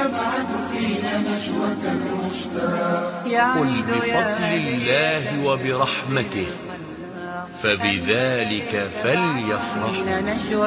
يبعث فينا نشوة المشتاق. قل بفضل الله وبرحمته فبذلك فليفرحوا.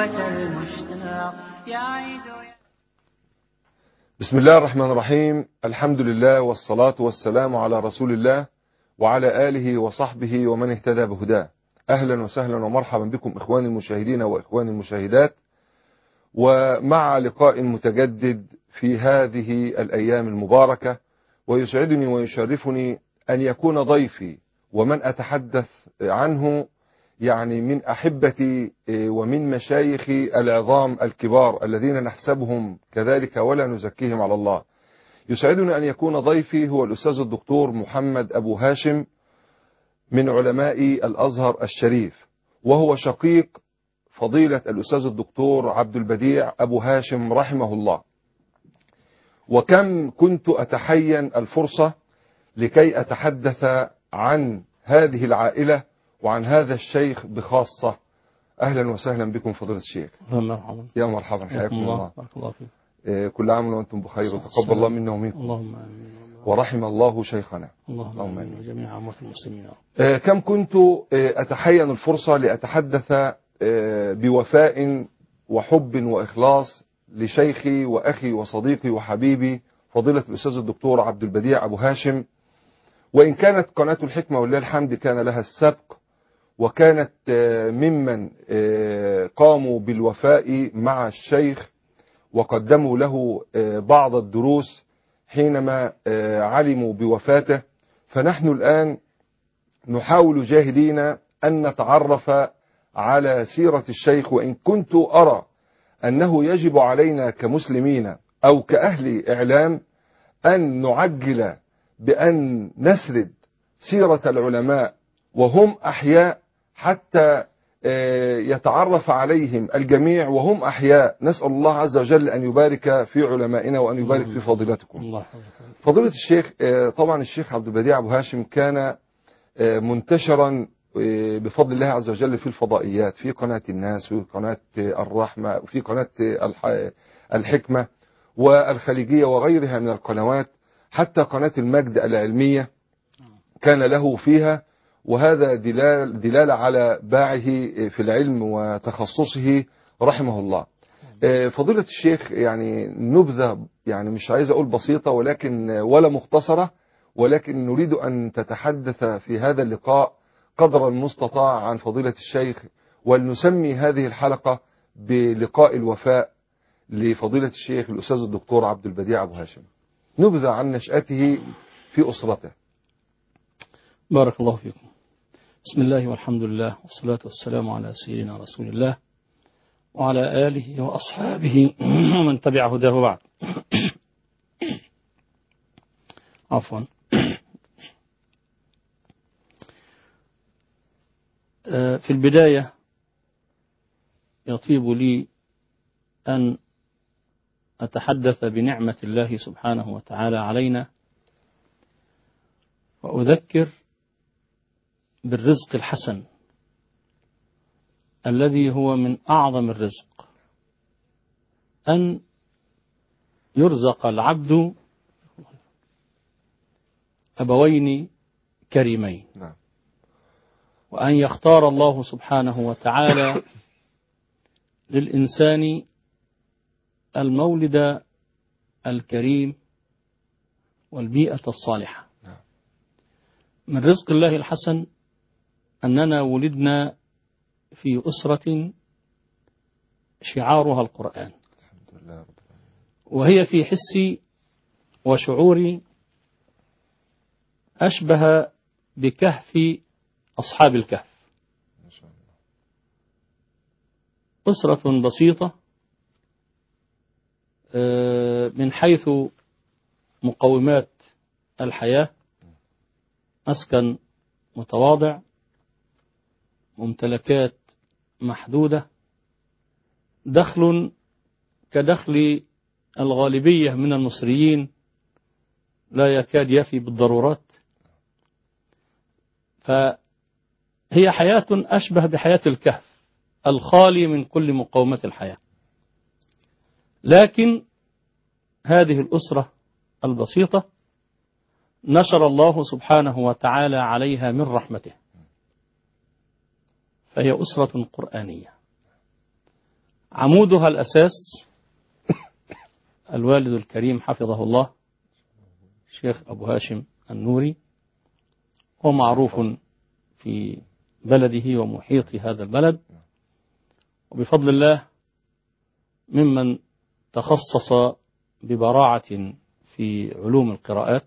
بسم الله الرحمن الرحيم. الحمد لله والصلاة والسلام على رسول الله وعلى آله وصحبه ومن اهتدى بهداه. أهلا وسهلا ومرحبا بكم إخواني المشاهدين وإخواني المشاهدات، ومع لقاء متجدد في هذه الأيام المباركة. ويسعدني ويشرفني أن يكون ضيفي ومن أتحدث عنه يعني من أحبتي ومن مشايخي العظام الكبار الذين نحسبهم كذلك ولا نزكيهم على الله. يسعدني أن يكون ضيفي هو الأستاذ الدكتور محمد أبو هاشم من علماء الأزهر الشريف، وهو شقيق فضيلة الأستاذ الدكتور عبد البديع أبو هاشم رحمه الله. وكم كنت أتحين الفرصة لكي أتحدث عن هذه العائلة وعن هذا الشيخ بخاصة. أهلا وسهلا بكم فضيلة الشيخ. مرحبا. يا مرحبا، حياكم الله. بارك الله فيك. كل عام وأنتم بخير وتقبل الله منا ومنكم. اللهم آمين. ورحم الله شيخنا. اللهم آمين وجميع أموات المسلمين. كم كنت أتحين الفرصة لأتحدث بوفاء وحب وإخلاص لشيخي وأخي وصديقي وحبيبي فضيلة الأستاذ الدكتور عبد البديع أبو هاشم. وإن كانت قناة الحكمة ولله الحمد كان لها السبق، وكانت ممن قاموا بالوفاء مع الشيخ وقدموا له بعض الدروس حينما علموا بوفاته، فنحن الآن نحاول جاهدين أن نتعرف على سيرة الشيخ. وإن كنت أرى أنه يجب علينا كمسلمين أو كأهل إعلام أن نعجل بأن نسرد سيرة العلماء وهم أحياء حتى يتعرف عليهم الجميع وهم أحياء. نسأل الله عز وجل أن يبارك في علمائنا وأن يبارك في فضيلتكم. فضيلة الشيخ، طبعا الشيخ عبد البديع أبو هاشم كان منتشرا بفضل الله عز وجل في الفضائيات، في قناة الناس، في قناة الرحمة، وفي قناة الحكمة والخليجية وغيرها من القنوات، حتى قناة المجد العلمية كان له فيها، وهذا دلالة على باعه في العلم وتخصصه رحمه الله. فضيلة الشيخ، يعني نبذة يعني مش عايز أقول بسيطة ولكن ولا مختصرة، ولكن نريد أن تتحدث في هذا اللقاء قدر المستطاع عن فضيلة الشيخ، ولنسمي هذه الحلقة بلقاء الوفاء لفضيلة الشيخ الأستاذ الدكتور عبد البديع أبو هاشم. نبذة عن نشأته في أسرته. بارك الله فيكم. بسم الله والحمد لله والصلاة والسلام على سيدنا رسول الله وعلى آله وأصحابه ومن تبع هداه بعد. عفوا. في البداية يطيب لي أن أتحدث بنعمة الله سبحانه وتعالى علينا، وأذكر بالرزق الحسن الذي هو من أعظم الرزق، أن يرزق العبد أبوين كريمين، وأن يختار الله سبحانه وتعالى للإنسان المولد الكريم والبيئة الصالحة. من رزق الله الحسن أننا ولدنا في أسرة شعارها القرآن، وهي في حسي وشعوري أشبه بكهف أصحاب الكهف. أسرة بسيطة من حيث مقومات الحياة، مسكن متواضع، ممتلكات محدودة، دخل كدخل الغالبية من المصريين لا يكاد يفي بالضرورات. فهي حياة أشبه بحياة الكهف الخالي من كل مقومات الحياة. لكن هذه الأسرة البسيطة نشر الله سبحانه وتعالى عليها من رحمته، فهي أسرة قرآنية عمودها الأساس الوالد الكريم حفظه الله الشيخ أبو هاشم النوري، هو معروف في بلده ومحيط هذا البلد، وبفضل الله ممن تخصص ببراعة في علوم القراءات،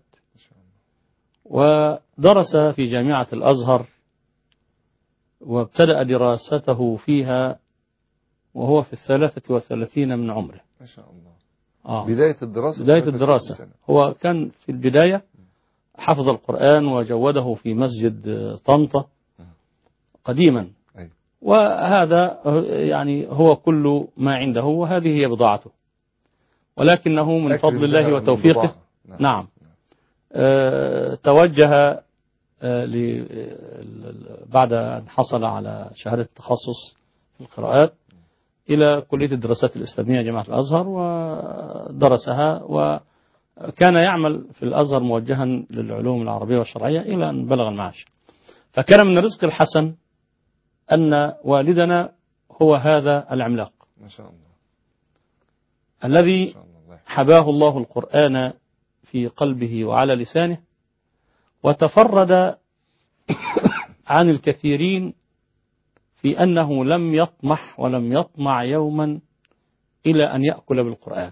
ودرس في جامعة الأزهر وابتدأ دراسته فيها وهو في 33 من عمره. ما شاء الله. بداية الدراسة هو كان في البداية حفظ القرآن وجوده في مسجد طنطا قديما، وهذا يعني هو كل ما عنده وهذه هي بضاعته، ولكنه من فضل الله وتوفيقه نعم توجه بعد أن حصل على شهادة التخصص في القراءات إلى كلية الدراسات الإسلامية جامعة الأزهر ودرسها، وكان يعمل في الأزهر موجها للعلوم العربية والشرعية إلى أن بلغ المعاش. فكان من الرزق الحسن أن والدنا هو هذا العملاق ما شاء الله الذي حباه الله القرآن في قلبه وعلى لسانه، وتفرد عن الكثيرين في أنه لم يطمح ولم يطمع يوما إلى أن يأكل بالقرآن،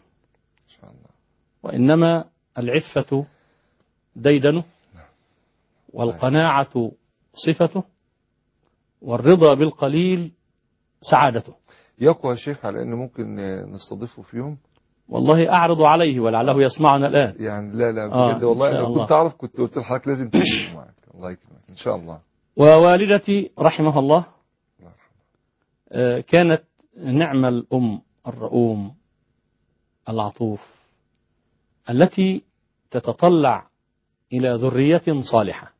وإنما العفة ديدنه، والقناعة صفته، والرضا بالقليل سعادته. يقوى يا شيخ على أنه ممكن نستضيفه في يوم. والله أعرض عليه ولعله يسمعنا الآن. يعني لا بجد والله أنا كنت أعرف كنت قلت لحضرتك لازم تكون معك. الله يكرمك إن شاء الله. ووالدتي رحمها الله كانت نعم الأم الرؤوم العطوف التي تتطلع إلى ذرية صالحة،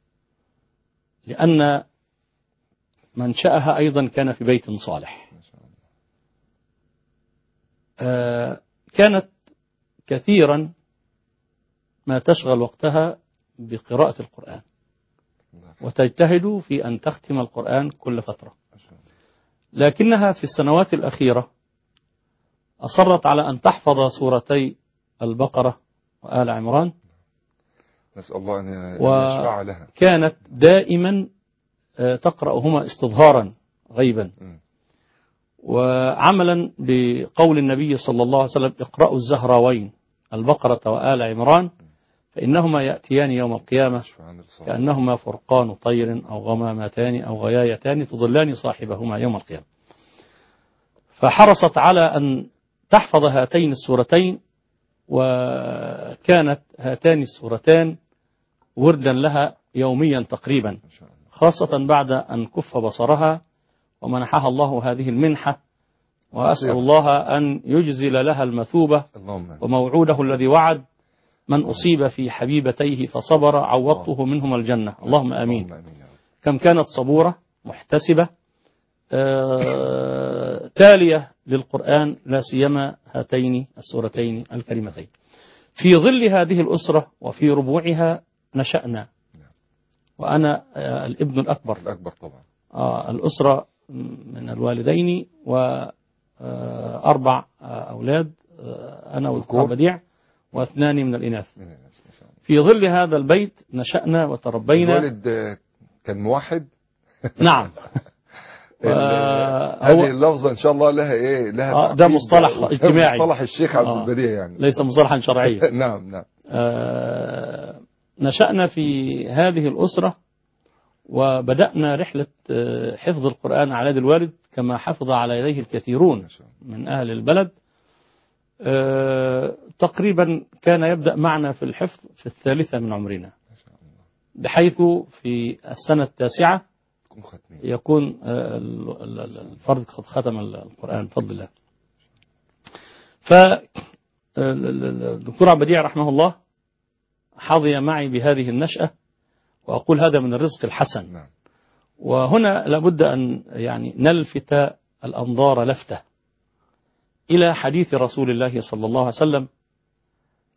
لأن منشأها أيضا كان في بيت صالح. كانت كثيرا ما تشغل وقتها بقراءة القرآن، وتجتهد في أن تختم القرآن كل فترة، لكنها في السنوات الأخيرة أصرت على أن تحفظ سورتي البقرة وآل عمران، نسأل الله أن يشفع لها. كانت دائما تقرأهما استظهارا غيبا، وعملا بقول النبي صلى الله عليه وسلم: اقرأوا الزهراوين البقرة وآل عمران فإنهما يأتيان يوم القيامة كأنهما فرقان طير أو غمامتان أو غيايتان تضلان صاحبهما يوم القيامة. فحرصت على أن تحفظ هاتين السورتين، وكانت هاتان السورتان وردا لها يوميا تقريبا، خاصة بعد أن كف بصرها ومنحها الله هذه المنحة، وأسأل الله أن يجزل لها المثوبة وموعوده الذي وعد: من أصيب في حبيبتيه فصبر عوضته منهما الجنة. اللهم آمين. كم كانت صبورة محتسبة تالية للقرآن، لا سيما هاتين السورتين الكريمتين. في ظل هذه الأسرة وفي ربوعها نشأنا، وأنا الابن الأكبر طبعا. الأسرة من الوالدين وأربع أولاد، أنا والدكتور بديع، واثنان من الإناث. في ظل هذا البيت نشأنا وتربينا. الوالد كان موحد؟ نعم. هذه اللفظة إن شاء الله لها إيه؟ لها ده مصطلح اجتماعي، مصطلح الشيخ عبد البديع يعني، ليس مصطلحا شرعيا. نعم. نشأنا في هذه الأسرة، وبدأنا رحلة حفظ القرآن على يد الوالد كما حفظ على يديه الكثيرون من أهل البلد. تقريبا كان يبدأ معنا في الحفظ في 3 من عمرنا، بحيث في السنة 9 يكون الفرد قد ختم القرآن بفضل الله. فالدكتور عبد البديع رحمه الله حظي معي بهذه النشأة، وأقول هذا من الرزق الحسن. وهنا لابد أن يعني نلفت الأنظار لفتة إلى حديث رسول الله صلى الله عليه وسلم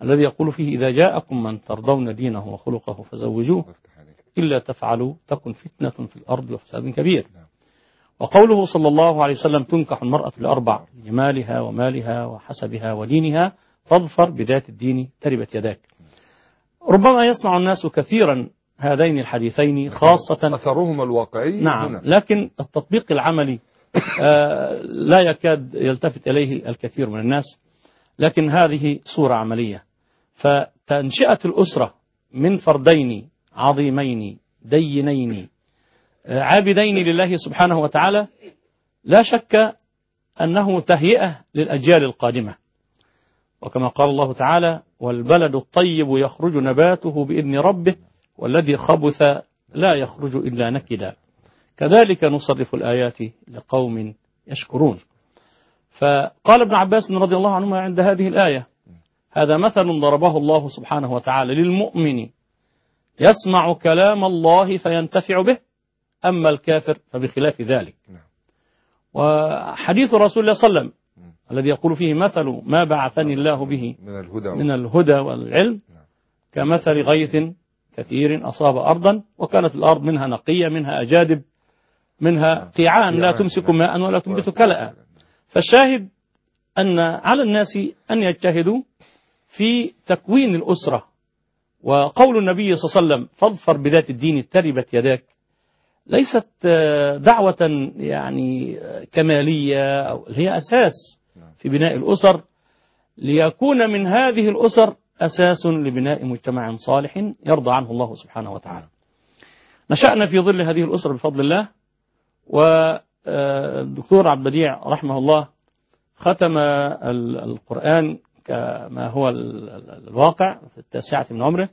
الذي يقول فيه إذا جاءكم من ترضون دينه وخلقه فزوجوه إلا تفعلوا تكن فتنة في الأرض وفساد كبير. وقوله صلى الله عليه وسلم تنكح المرأة لأربع: لمالها ومالها وحسبها ودينها فاظفر بذات الدين تربت يداك. ربما يسمع الناس كثيرا هذين الحديثين خاصة أثرهما الواقعي. نعم، هنا. لكن التطبيق العملي لا يكاد يلتفت إليه الكثير من الناس، لكن هذه صورة عملية. فتنشئة الأسرة من فردين عظيمين دينين عابدين لله سبحانه وتعالى لا شك أنه تهيئة للأجيال القادمة. وكما قال الله تعالى: والبلد الطيب يخرج نباته بإذن ربه والذي خبث لا يخرج إلا نكدا كذلك نصرف الآيات لقوم يشكرون. فقال ابن عباس رضي الله عنهما عند هذه الآية: هذا مثل ضربه الله سبحانه وتعالى للمؤمن يسمع كلام الله فينتفع به، أما الكافر فبخلاف ذلك. وحديث رسول الله صلى الله عليه وسلم الذي يقول فيه: مثل ما بعثني الله به من الهدى والعلم كمثل غيث كثير أصاب أرضا وكانت الأرض منها نقية منها أجادب منها قيعان لا تمسك ماء ولا تنبت كلأ. فالشاهد أن على الناس أن يجتهدوا في تكوين الأسرة. وقول النبي صلى الله عليه وسلم: فاظفر بذات الدين تربت يداك، ليست دعوة يعني كمالية، أو هي أساس في بناء الأسر، ليكون من هذه الأسر أساس لبناء مجتمع صالح يرضى عنه الله سبحانه وتعالى. نشأنا في ظل هذه الأسرة بفضل الله. والدكتور عبد البديع رحمه الله ختم القرآن كما هو الواقع في 9 من عمره.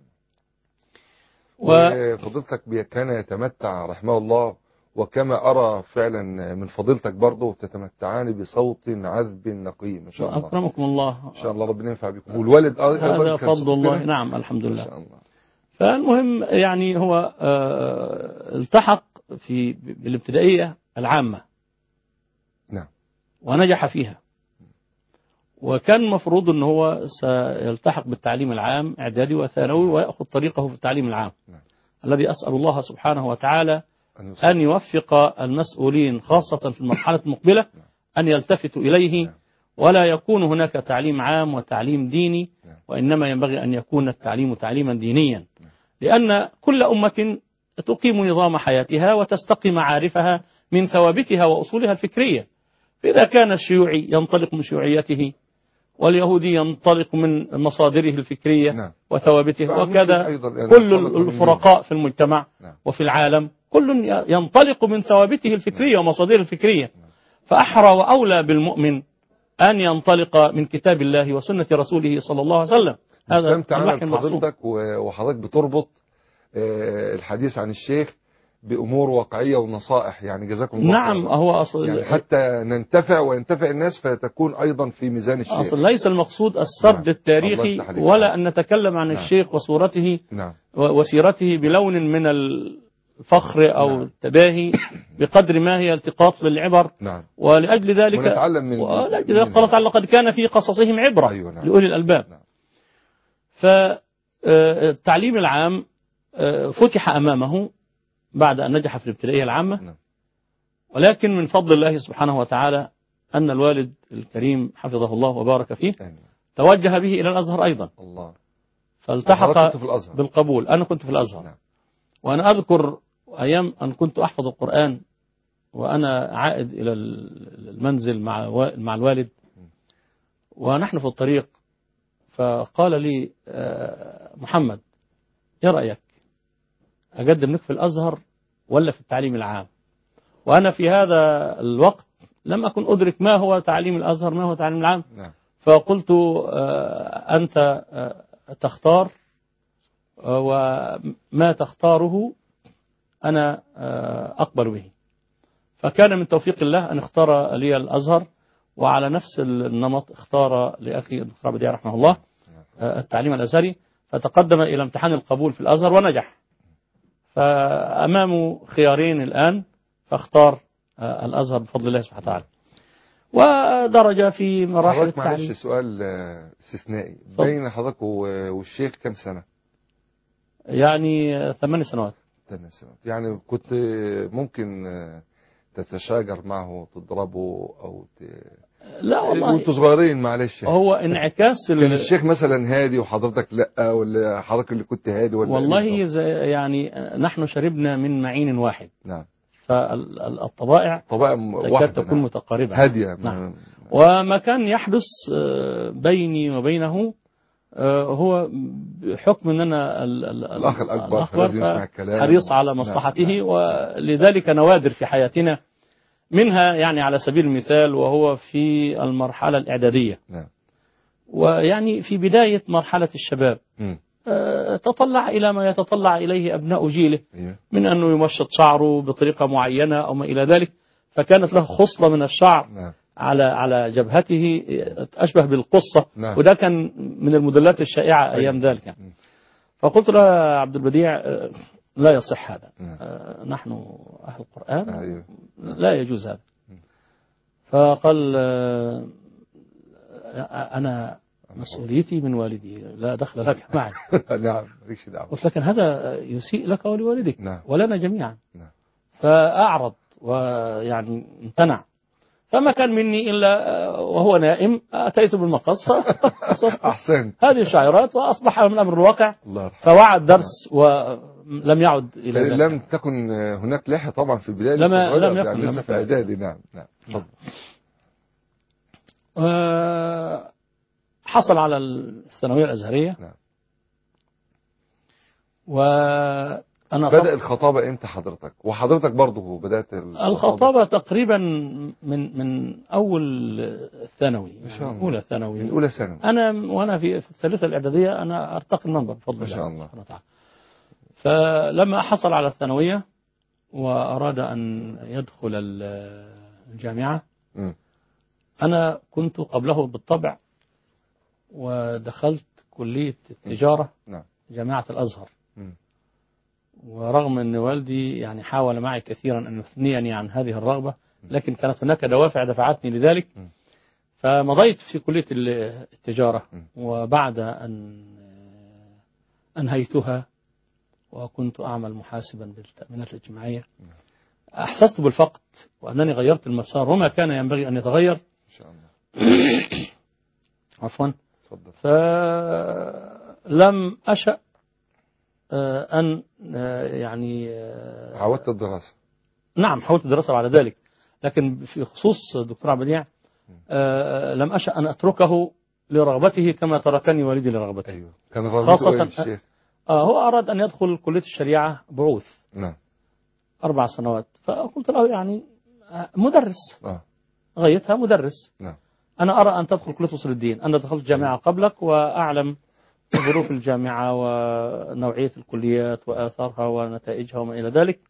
وفضيلتك كان يتمتع رحمه الله، وكما أرى فعلا من فضيلتك برضه تتمتعان بصوت عذب نقي ما شاء الله. أكرمكم الله. إن شاء الله ربنا ينفع بكم. والوالد هذا فضل الله. نعم الحمد لله. ما شاء الله. فالمهم يعني هو التحق بالابتدائية العامة. نعم. ونجح فيها. وكان مفروض أنه هو سيلتحق بالتعليم العام إعدادي وثانوي ويأخذ طريقه في التعليم العام. نعم. الذي أسأل الله سبحانه وتعالى أن يوفق المسؤولين خاصة في المرحلة المقبلة أن يلتفتوا إليه، ولا يكون هناك تعليم عام وتعليم ديني، وإنما ينبغي أن يكون التعليم تعليما دينيا، لأن كل أمة تقيم نظام حياتها وتستقي معارفها من ثوابتها وأصولها الفكرية. فإذا كان الشيوعي ينطلق من شيوعيته واليهودي ينطلق من مصادره الفكرية وثوابته، وكذا كل الفرقاء في المجتمع وفي العالم كل ينطلق من ثوابته الفكرية ومصادره الفكرية. فأحرى وأولى بالمؤمن أن ينطلق من كتاب الله وسنة رسوله صلى الله عليه وسلم. هذا الوحي المعصوم. وحضرتك بتربط الحديث عن الشيخ بأمور واقعية ونصائح، يعني جزاكم الله. نعم هو أصل يعني حتى ننتفع وينتفع الناس فيتكون أيضا في ميزان الشيخ. أصل ليس المقصود السرد التاريخي ولا أن نتكلم عن الشيخ وصورته وسيرته بلون من الفخر أو التباهي، بقدر ما هي التقاط للعبر. ولأجل ذلك ونتعلم من قال تعالى: لقد كان في قصصهم عبرة لأولي الألباب. فالتعليم العام فتح أمامه بعد أن نجح في الابتدائية العامة، ولكن من فضل الله سبحانه وتعالى أن الوالد الكريم حفظه الله وبارك فيه توجه به إلى الأزهر أيضا. فالتحق بالقبول. أنا كنت في الأزهر. وأنا أذكر أيام أن كنت أحفظ القرآن وأنا عائد إلى المنزل مع الوالد، ونحن في الطريق فقال لي: محمد، إيه رأيك أقدم لك في الأزهر ولا في التعليم العام؟ وأنا في هذا الوقت لم أكن أدرك ما هو تعليم الأزهر ما هو تعليم العام. فقلت: أنت تختار، وما تختاره أنا أقبل به. فكان من توفيق الله أن اختار لي الأزهر، وعلى نفس النمط اختار لأخي الدكتور بديع رحمه الله التعليم الأزهري، فتقدم إلى امتحان القبول في الأزهر ونجح. فأمامه خيارين الآن، فاختار الأزهر بفضل الله سبحانه وتعالى. ودرجة في مراحل حضرتك معلش التعليم. سؤال استثنائي، اتفضل. بين حضرتك والشيخ كم سنة؟ يعني 8 سنوات. 8 سنوات. يعني كنت ممكن تتشاجر معه، تضربه أو لا والله، وانتوا صغيرين معلش. هو انعكاس كان الشيخ مثلا هادي وحضرتك لا، ولا حضرتك اللي كنت هادي ولا والله إيه؟ يعني نحن شربنا من معين واحد، نعم. فالطبائع طبعا تكاد واحدة، تكون نعم. متقاربة. هادية. نعم. وما كان يحدث بيني وبينه هو بحكم ان انا الأخ الأكبر فلازم يسمع الكلام، حريص على مصلحته. نعم. ولذلك نوادر في حياتنا، منها يعني على سبيل المثال وهو في المرحلة الإعدادية، نعم. ويعني في بداية مرحلة الشباب، م. تطلع إلى ما يتطلع إليه أبناء جيله من أنه يمشط شعره بطريقة معينة أو ما إلى ذلك، فكانت له خصلة من الشعر نعم. على جبهته أشبه بالقصة. نعم. وده كان من المدلات الشائعة أيام ذلك يعني. فقلت له يا عبد البديع لا يصح هذا، نحن أهل القرآن لا يجوز هذا. فقال أنا مسؤوليتي من والدي، لا دخل لك معي. نعم، مالكش دعوة. قلت لكن هذا يسيء لك ولوالدك. نعم. ولنا جميعا. نعم. فأعرض ويعني امتنع، فما كان مني إلا وهو نائم أتيت بالمقص أحسن هذه الشعيرات، وأصبح من أمر الواقع. فوعى الدرس ولم يعد إلى ذلك. لم تكن هناك لحية طبعا في البداية، لم يكن، يعني لسه في إعدادي. نعم. نعم. تفضل. حصل على الثانوية الأزهرية. نعم. وأنا بدأ الخطابة إمتى حضرتك؟ وحضرتك برضه بدأت الخطابة تقريبا من أول ثانوي، يعني أولى ثانوي، من أولى ثانوي. أنا وأنا في الثالثة الإعدادية أنا أرتقي المنبر بفضل الله. ما شاء الله. فلما حصل على الثانوية وأراد أن يدخل الجامعة، أنا كنت قبله بالطبع، ودخلت كلية التجارة جامعة الأزهر. ورغم أن والدي يعني حاول معي كثيرا أن يثنيني عن هذه الرغبة، لكن كانت هناك دوافع دفعتني لذلك. فمضيت في كلية التجارة، وبعد أن أنهيتها وكنت أعمل محاسبا بالتأمينات الاجتماعية، أحسست بالفقد وأنني غيرت المسار وما كان ينبغي أن يتغير. إن شاء الله. عفوا. فلم أشأ أن يعني عودت الدراسة. نعم، حاولت الدراسة بعد ذلك، لكن في خصوص دكتور عبد البديع لم أشأ أن أتركه لرغبته كما تركني والدي لرغبته. أيوه. كان رغبته الشيخ. هو أراد أن يدخل كلية الشريعة بعوث. نعم. 4 سنوات. فقلت له يعني مدرس. غايتها مدرس. نعم. أنا أرى أن تدخل كلية أصول الدين، أنا دخلت جامعة قبلك وأعلم ظروف الجامعة ونوعية الكليات وآثارها ونتائجها وما إلى ذلك.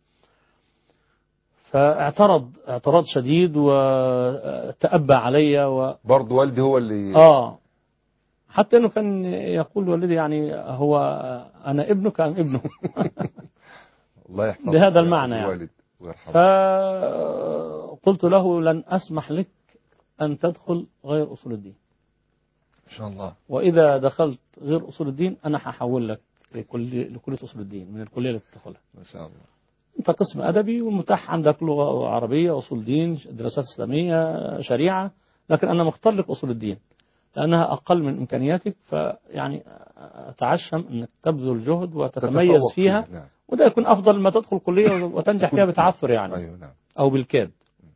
فاعترض اعتراض شديد وتأبى علي برضه والدي هو اللي حتى أنه كان يقول والدي يعني هو أنا ابنك أم ابنه. الله يحفظه بهذا المعنى يعني. ويرحمه. فقلت له لن أسمح لك أن تدخل غير أصول الدين إن شاء الله. وإذا دخلت غير أصول الدين أنا هحول لك لكلية أصول الدين من الكلية اللي تدخلها. ما شاء الله. أنت قسم أدبي ومتاح عندك لغة عربية، أصول دين، دراسات إسلامية، شريعة، لكن أنا مختار لك أصول الدين لأنها أقل من إمكانياتك، فيعني أتعشم أنك تبذل جهد وتتميز فيها. نعم. وده يكون أفضل ما تدخل كلية وتنجح فيها بتعثر يعني. أيوه. نعم. أو بالكاد.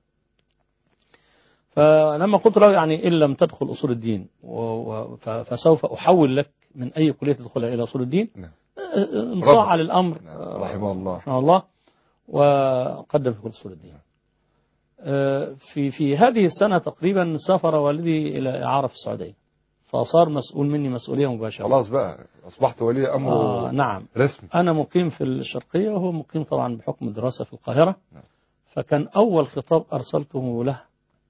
فلما قلت له يعني إن لم تدخل أصول الدين فسوف أحول لك من أي كلية تدخلها إلى أصول الدين. نعم. انصاع للأمر. رحمه الله. رحمه الله. وقدم في كلية أصول الدين. في هذه السنة تقريبا سافر والدي إلى إعارة في السعودية، فصار مسؤول مني مسؤولية مباشرة. خلاص بقى أصبحت ولي أمر نعم. رسمي. أنا مقيم في الشرقية وهو مقيم طبعا بحكم الدراسة في القاهرة. نعم. فكان أول خطاب أرسلته له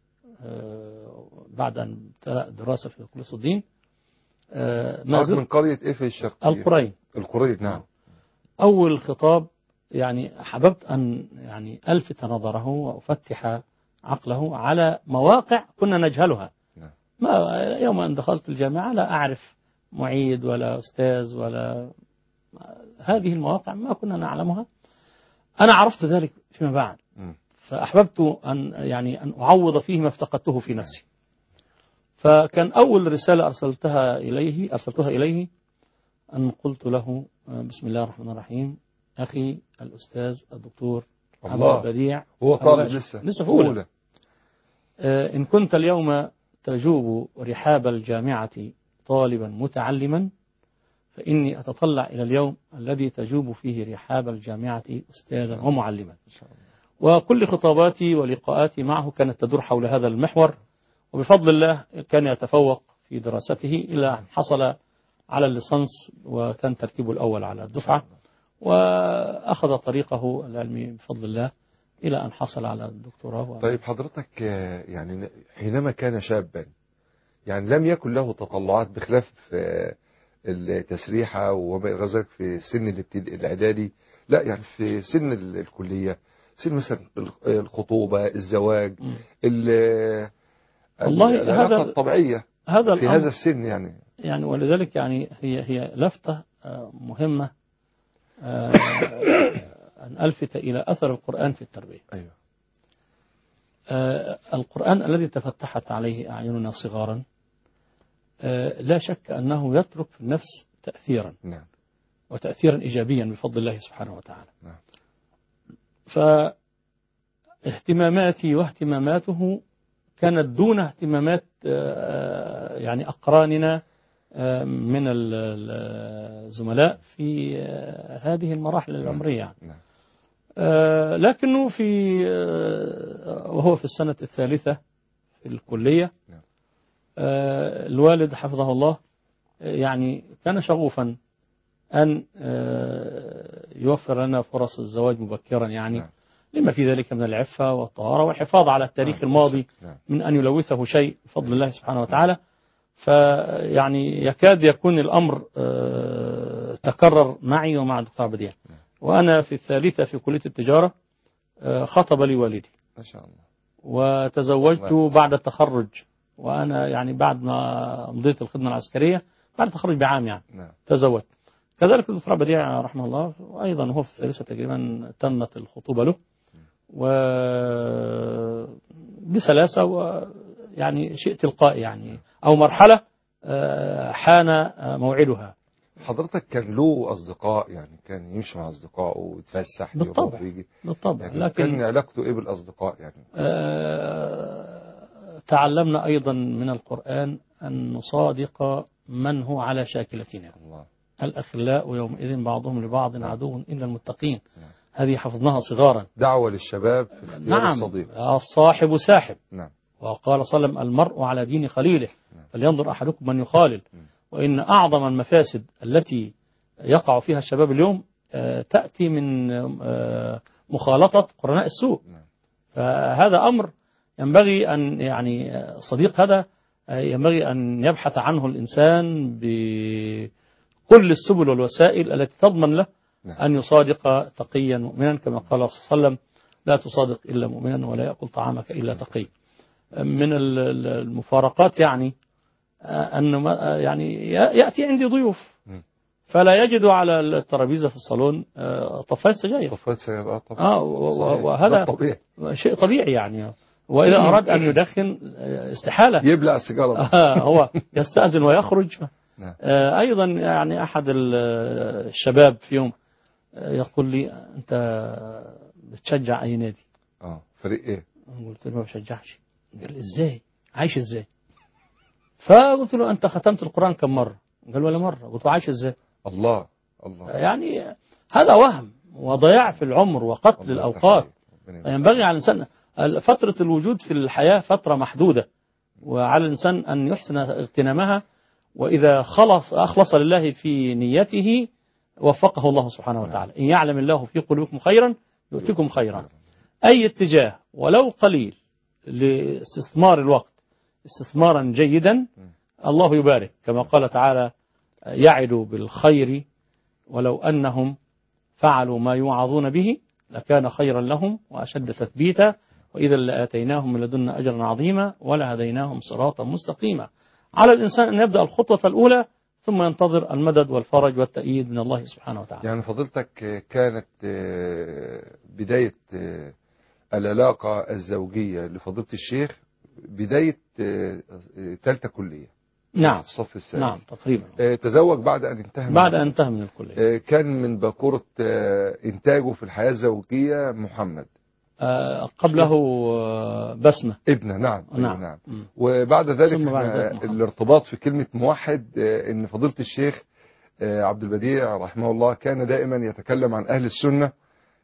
بعد أن ابتدأ الدراسة في كلية أصول الدين من قرية إيه في الشرقية؟ القرية. نعم. أول خطاب يعني حببت أن يعني ألفت نظره وأفتح عقله على مواقع كنا نجهلها. نعم. ما يوم أن دخلت الجامعة لا أعرف معيد ولا أستاذ ولا هذه المواقع ما كنا نعلمها. أنا عرفت ذلك فيما بعد، فأحببت أن أعوض فيه ما افتقدته في نفسي. فكان أول رسالة أرسلتها إليه أن قلت له بسم الله الرحمن الرحيم أخي الأستاذ الدكتور عبد البديع، هو طالب لسه في أولى. إن كنت اليوم تجوب رحاب الجامعة طالبا متعلما، فإني أتطلع إلى اليوم الذي تجوب فيه رحاب الجامعة أستاذا ومعلما. وكل خطاباتي ولقاءاتي معه كانت تدور حول هذا المحور، وبفضل الله كان يتفوق في دراسته إلى أن حصل على الليسانس وكان ترتيبه الأول على الدفعة، وأخذ طريقه العلمي بفضل الله إلى أن حصل على الدكتوراه. طيب حضرتك يعني حينما كان شابا يعني لم يكن له تطلعات بخلاف التسريحة وما إلى ذلك في سن الإعدادي، لا يعني في سن الكلية، سن مثلا الخطوبة، الزواج، العلاقة الطبيعية في هذا السن يعني ولذلك يعني هي لفتة مهمة أن ألفت إلى أثر القرآن في التربية. أيوة. القرآن الذي تفتحت عليه أعيننا صغارا لا شك أنه يترك في النفس تأثيرا. نعم. وتأثيرا إيجابيا بفضل الله سبحانه وتعالى. نعم. فاهتماماتي واهتماماته كانت دون اهتمامات يعني أقراننا من الزملاء في هذه المراحل العمرية. نعم. لكنه وهو في السنة الثالثة في الكلية، نعم. الوالد حفظه الله يعني كان شغوفا أن يوفر لنا فرص الزواج مبكرا يعني. نعم. لما في ذلك من العفة والطهارة والحفاظ على التاريخ الماضي من أن يلوثه شيء بفضل الله سبحانه وتعالى. فيعني يكاد يكون الأمر تكرر معي ومع الدكتور بديع. وأنا في الثالثة في كلية التجارة خطب لي والدي ما شاء الله، وتزوجت بعد التخرج، وأنا يعني بعد ما مضيت الخدمة العسكرية بعد التخرج بعام يعني. نعم. تزوجت. كذلك الدكتور بديع رحمه الله وأيضا هو في الثالثة تقريبا تمت الخطوبة له وبسلاسة، ويعني شيء تلقائي يعني أو مرحلة حان موعدها. حضرتك كان له أصدقاء يعني كان يمشي مع أصدقائه ويتفسح بالطبع ويجي بالطبع يعني لكن كان علاقته إيه بالأصدقاء يعني؟ تعلمنا أيضا من القرآن أن نصادق من هو على شاكلتنا. الله. الأخلاء يومئذ بعضهم لبعض عدو إلا المتقين. نعم. هذه حفظناها صغارا. دعوة للشباب في اختيار نعم. الصديق. الصاحب ساحب. نعم. وقال صلى الله عليه وسلم المرء على دين خليله فلينظر أحدكم من يخالل. وإن أعظم المفاسد التي يقع فيها الشباب اليوم تأتي من مخالطة قرناء السوء. فهذا أمر ينبغي أن يعني صديق هذا ينبغي أن يبحث عنه الإنسان بكل السبل والوسائل التي تضمن له أن يصادق تقيا مؤمنا، كما قال صلى الله عليه وسلم لا تصادق إلا مؤمنا ولا يأكل طعامك إلا تقي. من المفارقات يعني أن يعني يأتي عندي ضيوف فلا يجد على الترابيزة في الصالون طفاية سجاير. وهذا طبيعي. شيء طبيعي يعني. وإذا أراد أن يدخن استحالة يبلع السيجارة. هو يستأذن ويخرج. أيضا يعني أحد الشباب في يوم يقول لي أنت بتشجع أي نادي؟ فريق إيه؟ قلت له ما بشجعش. قال إزاي؟ عايش إزاي؟ فقلت له أنت ختمت القرآن كم مرة؟ قال ولا مرة. قلت له عايش إزاي؟ الله يعني هذا وهم وضياع في العمر وقتل الأوقات. ينبغي على الإنسان فترة الوجود في الحياة فترة محدودة، وعلى الإنسان أن يحسن اغتنامها، وإذا أخلص لله في نيته وفقه الله سبحانه وتعالى. إن يعلم الله في قلوبكم خيرا يؤتكم خيرا. أي اتجاه ولو قليل لاستثمار الوقت استثمارا جيدا الله يبارك، كما قال تعالى يعدوا بالخير ولو أنهم فعلوا ما يوعظون به لكان خيرا لهم وأشد تثبيتا وإذا لآتيناهم من لدنا أجرا عظيما ولهديناهم صراطا مستقيما. على الإنسان أن يبدأ الخطوة الأولى ثم ينتظر المدد والفرج والتأييد من الله سبحانه وتعالى. يعني فضيلتك كانت بداية العلاقة الزوجية لفضيلة الشيخ بداية ثالثة كلية. نعم. الصف الثالث. نعم تقريبا. تزوج بعد أن انتهى من الكلية. كان من باكورة إنتاجه في الحياة الزوجية محمد. قبله بسمة ابنه. نعم. نعم. وبعد ذلك بعد الارتباط في كلمة موحد ان فضيلة الشيخ عبد البديع رحمه الله كان دائما يتكلم عن أهل السنة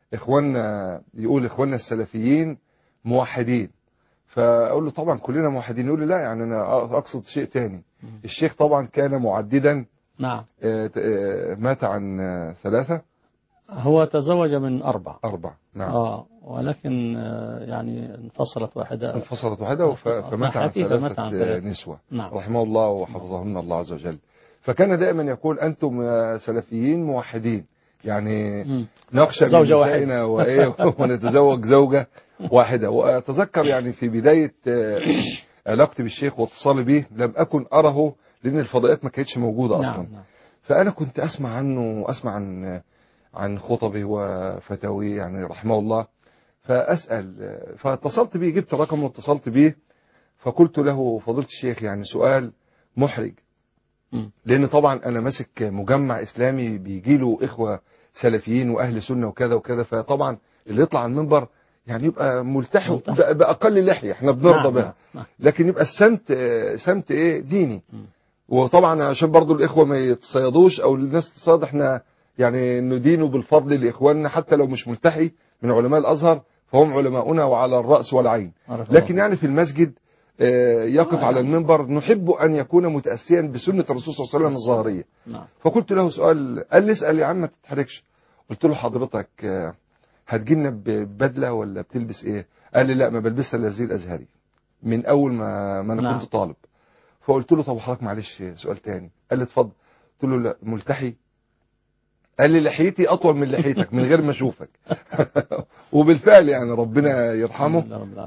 يقول إخواننا السلفيين موحدين. فأقول له طبعا كلنا موحدين. يقول لي لا يعني أنا أقصد شيء تاني. الشيخ طبعا كان معددا. نعم. مات عن 3. هو تزوج من 4. نعم. ولكن يعني انفصلت واحدة فمات عن 3 نسوة. نعم. رحمه الله وحفظهن الله عز وجل. فكان دائما يقول أنتم سلفيين موحدين يعني نخشى من نسائنا ونتزوج زوجة واحدة. وأتذكر يعني في بداية علاقتي بالشيخ واتصالي به لم أكن أره لأن الفضائيات ما كانتش موجودة أصلا. نعم. فأنا كنت أسمع عنه وأسمع عن خطبه وفتاويه يعني رحمه الله. فأسأل فاتصلت به جبت رقم واتصلت به فقلت له فضيلة الشيخ يعني سؤال محرج لأن طبعا أنا ماسك مجمع إسلامي بيجيله إخوة سلفيين وأهل سنة وكذا وكذا. فطبعا اللي يطلع على المنبر يعني يبقى ملتحي بأقل لحية احنا بنرضى بها. لكن يبقى سمت ايه ديني. وطبعا عشان برضو الإخوة ما يتصيدوش أو الناس تصاد احنا يعني ندينه بالفضل لإخواننا حتى لو مش ملتحي من علماء الأزهر فهم علماؤنا وعلى الرأس والعين. لكن يعني في المسجد يقف على المنبر نحب أن يكون متأسيا بسنة الرسول صلى الله عليه وسلم الظاهرية. فقلت له سؤال قال لي اسأل يا عم ما تتحركش. قلت له حضرتك هتجينا ببدلة ولا بتلبس ايه؟ قال لي لا ما بلبسها الا زي الازهري من اول ما انا كنت طالب. فقلت له طب حضرتك معلش سؤال تاني. قال لي اتفضل. قلت له لا ملتحي. قال لي لحيتي اطول من لحيتك من غير ما اشوفك. وبالفعل يعني ربنا يرحمه.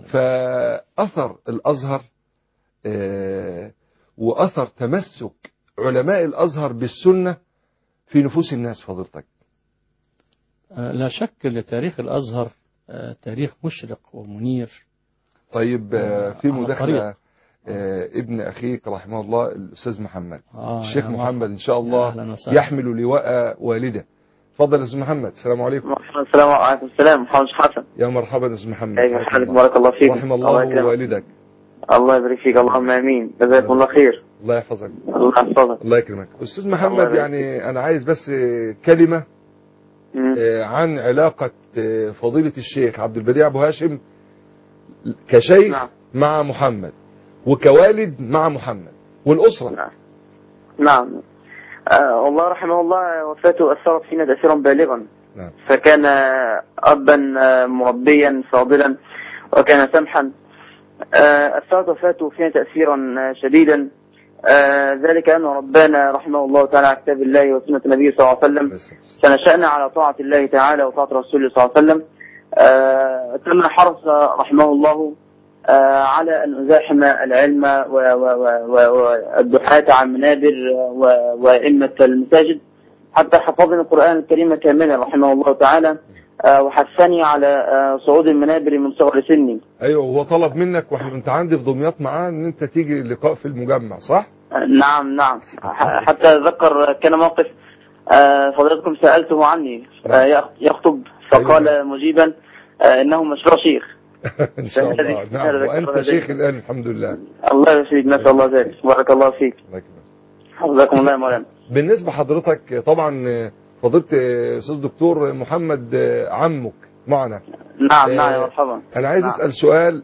فاثر الازهر واثر تمسك علماء الازهر بالسنة في نفوس الناس فضيلتك. لا شك لتاريخ الأزهر تاريخ مشرق ومنير. طيب في مداخلة ابن أخيك رحمه الله الأستاذ محمد. الشيخ محمد إن شاء الله يحمل لواء والده. تفضل يا أستاذ محمد. السلام عليكم. السلام عليكم. السلام محمد حسن. يا مرحبا يا أستاذ محمد. كيف حالك؟ بارك الله فيك. رحم الله والدك. الله يبارك فيك. اللهم آمين. جزاكم الله خير. الله يحفظك. الله يحفظك. الله يكرمك. أستاذ محمد يعني أنا عايز بس كلمة عن علاقة فضيلة الشيخ عبد البديع أبو هاشم كشيخ مع محمد وكوالد مع محمد والأسرة. نعم. والله رحمه الله وفاته أثرت فينا تأثيرا بالغا. فكان أبا مربيا فاضلا وكان سمحا. أثرت وفاته فينا تأثيرا شديدا. ذلك أن ربنا رحمه الله تعالى على كتاب الله وسنة النبي صلى الله عليه وسلم فنشأنا على طاعة الله تعالى وطاعة رسوله صلى الله عليه وسلم. تم حرص رحمه الله على أن أزاحم العلم والدحاة عن منابر وإمة المساجد حتى حفظنا القرآن الكريم كاملا رحمه الله تعالى. وحثني على صعود المنابر من صغر سني. ايوه هو طلب منك وانت عندي في دمياط معاه ان انت تيجي اللقاء في المجمع صح؟ نعم حتى اتذكر كان موقف فضيلتكم سألته عني يخطب فقال مجيبا انه مشروع شيخ. ان شاء الله. نعم وانت شيخ الان الحمد لله. الله يسعدك. نسأل الله ذلك. بارك الله فيك. حفظكم الله يا مولانا. بالنسبة حضرتك طبعا فضيلة أستاذ دكتور محمد عمك معنا. نعم يا مرحبا. أنا عايز أسأل سؤال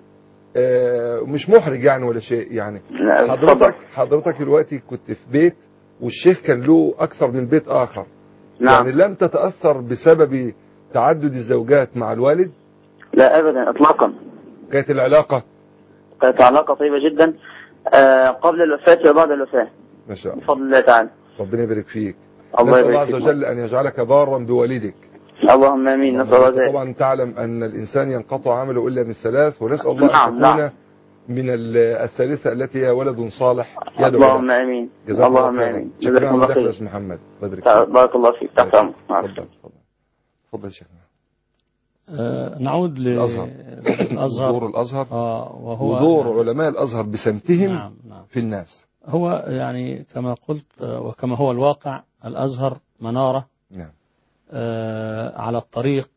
مش محرج يعني ولا شيء يعني. حضرتك دلوقتي كنت في بيت والشيخ كان له أكثر من بيت آخر. يعني لم تتأثر بسبب تعدد الزوجات مع الوالد؟ لا أبدا إطلاقا. كانت العلاقة طيبة جدا قبل الوفاة وبعد الوفاة. ما شاء الله. بفضل الله تعالى. ربنا يبارك فيك. الله عز وجل أن يجعلك بارا بوالدك. اللهم امين. نسال الله ذلك. طبعا تعلم ان الانسان ينقطع عمله الا من ثلاث، ونسال الله ان تكون من الثالثه التي هي ولد صالح يدعو. اللهم امين. اللهم امين. شكرا على مداخلة استاذ محمد. بارك الله فيك. تحت امرك. تفضل يا شيخ. نعود للازهر. دور الازهر وهو ودور علماء الازهر بسمتهم نعم. في الناس. هو يعني كما قلت وكما هو الواقع، الازهر مناره نعم. على الطريق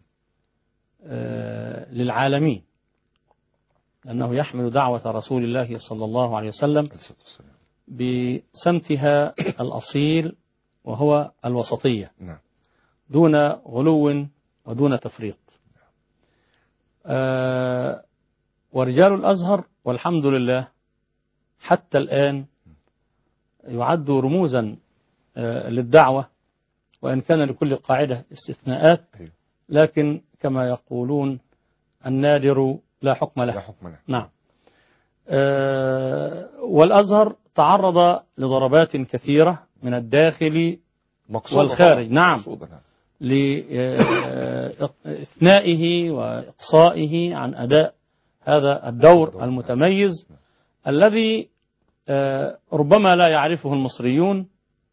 للعالمين، لأنه يحمل دعوة رسول الله صلى الله عليه وسلم بسمتها الأصيل، وهو الوسطية دون غلو ودون تفريط. ورجال الأزهر والحمد لله حتى الآن يعدوا رموزا للدعوة، وإن كان لكل قاعدة استثناءات، لكن كما يقولون النادر لا حكم له. نعم. والأزهر تعرض لضربات كثيرة من الداخل والخارج. نعم. لإثنائه وإقصائه عن أداء هذا الدور المتميز الذي ربما لا يعرفه المصريون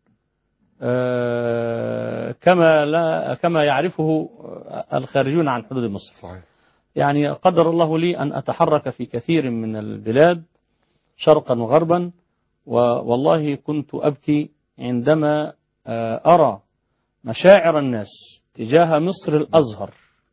كما يعرفه الخارجون عن حدود مصر. صحيح. يعني قدر الله لي أن أتحرك في كثير من البلاد شرقا وغربا، والله كنت أبكي عندما أرى مشاعر الناس تجاه مصر الأزهر.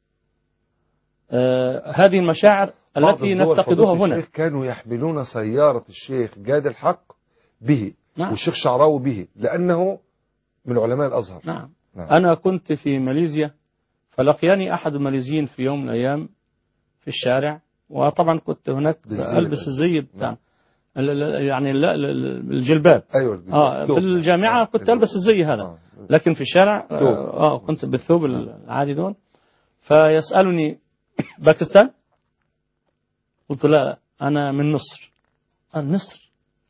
هذه المشاعر التي نفتقدها هنا. الشيخ كانوا يحملون سيارة الشيخ جاد الحق به. نعم. والشيخ شعراوي به، لأنه من علماء الأزهر. نعم. أنا كنت في ماليزيا، فلقيني أحد الماليزيين في يوم من الأيام في الشارع، وطبعا كنت هناك ألبس الزي بتاع يعني الجلباب. أيوة. في الجامعة كنت ألبس الزي هذا، لكن في الشارع كنت بالثوب العادي دون. فيسألني باكستان؟ قلت لا، أنا من مصر. قال مصر؟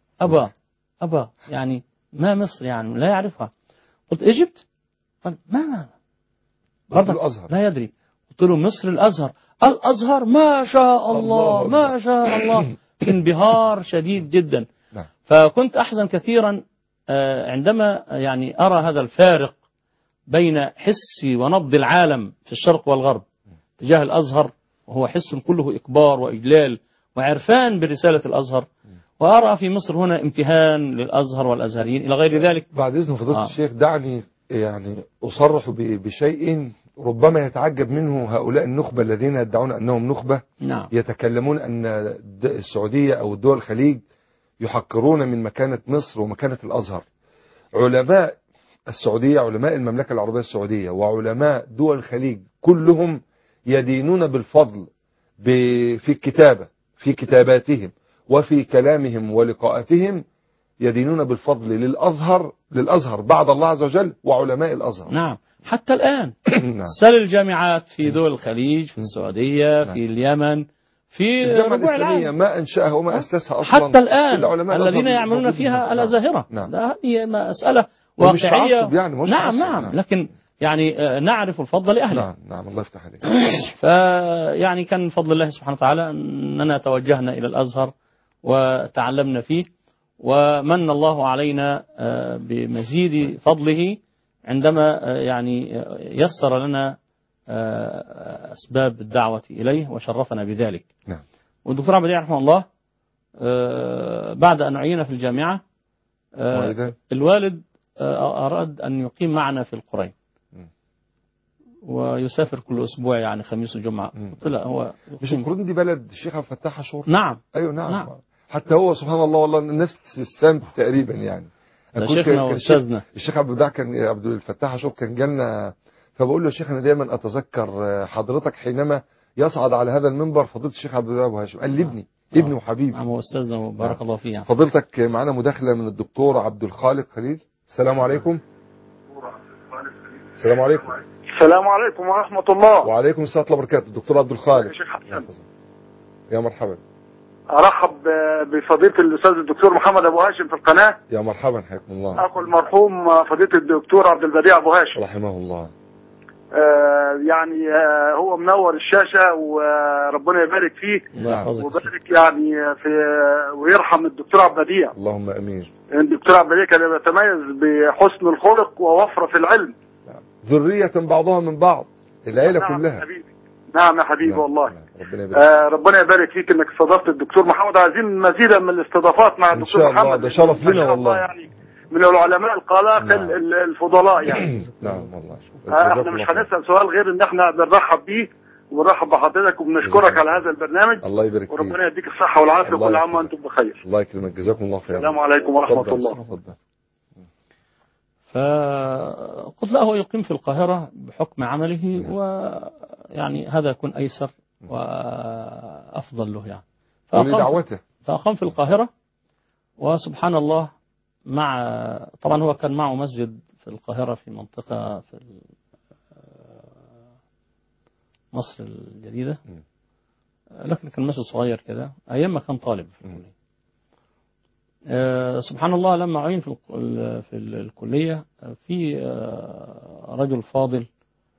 أبا يعني ما مصر، يعني لا يعرفها. قلت إيجيبت؟ قال ما الأزهر لا يدري. قلت له مصر الأزهر. الأزهر ما شاء الله ما شاء الله. انبهار شديد جدا. فكنت أحزن كثيرا عندما يعني أرى هذا الفارق بين حس ونبض العالم في الشرق والغرب تجاه الأزهر، وهو حس كله إكبار وإجلال وعرفان برسالة الأزهر، وأرى في مصر هنا امتهان للأزهر والأزهريين إلى غير ذلك. بعد إذن فضيلة الشيخ دعني يعني أصرح بشيء ربما يتعجب منه هؤلاء النخبة الذين يدعون أنهم نخبة. نعم. يتكلمون أن السعودية أو الدول الخليج يحقرون من مكانة مصر ومكانة الأزهر. علماء السعودية، علماء المملكة العربية السعودية، وعلماء دول الخليج كلهم يدينون بالفضل في الكتابة، في كتاباتهم وفي كلامهم ولقاءاتهم، يدينون بالفضل للأزهر بعد الله عز وجل وعلماء الأزهر. نعم. حتى الآن سل الجامعات في دول الخليج، في السعودية، في اليمن، في الجامعة الإسلامية ما أنشأها وما أسسها أصلا حتى الآن الذين يعملون فيها الأزاهرة. هذه مسألة واقعية. نعم. لكن يعني نعرف الفضل لأهله. نعم. الله يفتح عليك. فيعني كان فضل الله سبحانه وتعالى أننا توجهنا إلى الأزهر وتعلمنا فيه، ومن الله علينا بمزيد فضله عندما يعني يسر لنا أسباب الدعوة إليه وشرفنا بذلك. نعم. والدكتور عبد البديع رحمه الله بعد أن عين في الجامعة الوالد أراد أن يقيم معنا في القرين ويسافر كل أسبوع، يعني خميس وجمعة. قلت لا، هو مش القرين دي بلد الشيخ عبد الفتاح عاشور؟ نعم. أيوة نعم. حتى هو سبحان الله والله نفس السمت تقريبا يعني. شيخنا واستاذنا الشيخ عبد الفتاح عاشور كان جالنا، فبقول له يا شيخ انا دايما اتذكر حضرتك حينما يصعد على هذا المنبر فضيله الشيخ عبد الوهاب ابو هاشم. قال لي ابني وحبيبي. نعم، هو استاذنا وبارك الله فيه. فضيلتك معنا مداخله من الدكتور عبد الخالق خليل. السلام عليكم. السلام عليكم. السلام عليكم ورحمه الله. وعليكم السلام ورحمه الله وبركاته. الدكتور عبد الخالق. يا مرحبا. ارحب بفضيله الاستاذ الدكتور محمد ابو هاشم في القناه. يا مرحبا، حياكم الله. اخو المرحوم فضيله الدكتور عبد البديع ابو هاشم رحمه الله. يعني هو منور الشاشة وربنا يبارك فيه وبارك يعني في ويرحم الدكتور عبد البديع. اللهم امين. الدكتور عبد البديع كان يتميز بحسن الخلق ووفرة في العلم. ذرية بعضها من بعض، العيلة كلها. حبيبي. نعم يا حبيبي. نعم. والله. ربنا يبارك فيك انك استضفت الدكتور محمد. عايزين مزيدا من الاستضافات مع الدكتور محمد. ده شرف لنا والله. يعني من العلماء القلاقل. نعم. الفضلاء يعني. نعم والله. احنا مش هنسأل سؤال غير ان احنا بنرحب بيه وبنرحب بحضرتك وبنشكرك على هذا البرنامج. الله يبارك فيك. وربنا يديك الصحة والعافية وكل عام وانتم بخير. الله يكرمك. جزاكم الله خير. السلام عليكم ورحمة الله. فقلت له يقيم في القاهرة بحكم عمله، ويعني هذا يكون أيسر وأفضل له يعني. فأقام في القاهرة، وسبحان الله طبعا هو كان معه مسجد في القاهرة في منطقة في مصر الجديدة، لكن كان مسجد صغير كده أيام ما كان طالب في الكلية. سبحان الله لما عين في الكلية في رجل فاضل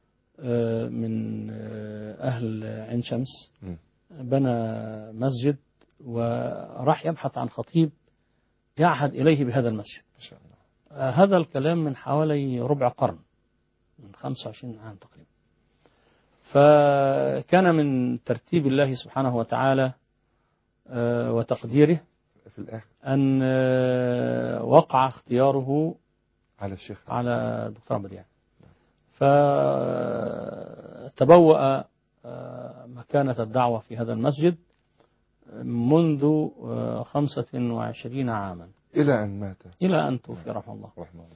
من أهل عين شمس بنى مسجد وراح يبحث عن خطيب يعهد إليه بهذا المسجد. هذا الكلام من حوالي ربع قرن، من 25 عام تقريبا. فكان من ترتيب الله سبحانه وتعالى وتقديره في الآخر أن وقع اختياره على الشيخ على الدكتور عبد البديع، فتبوأ مكانة الدعوة في هذا المسجد منذ 25 عاما إلى أن مات، إلى أن توفي رحمه الله.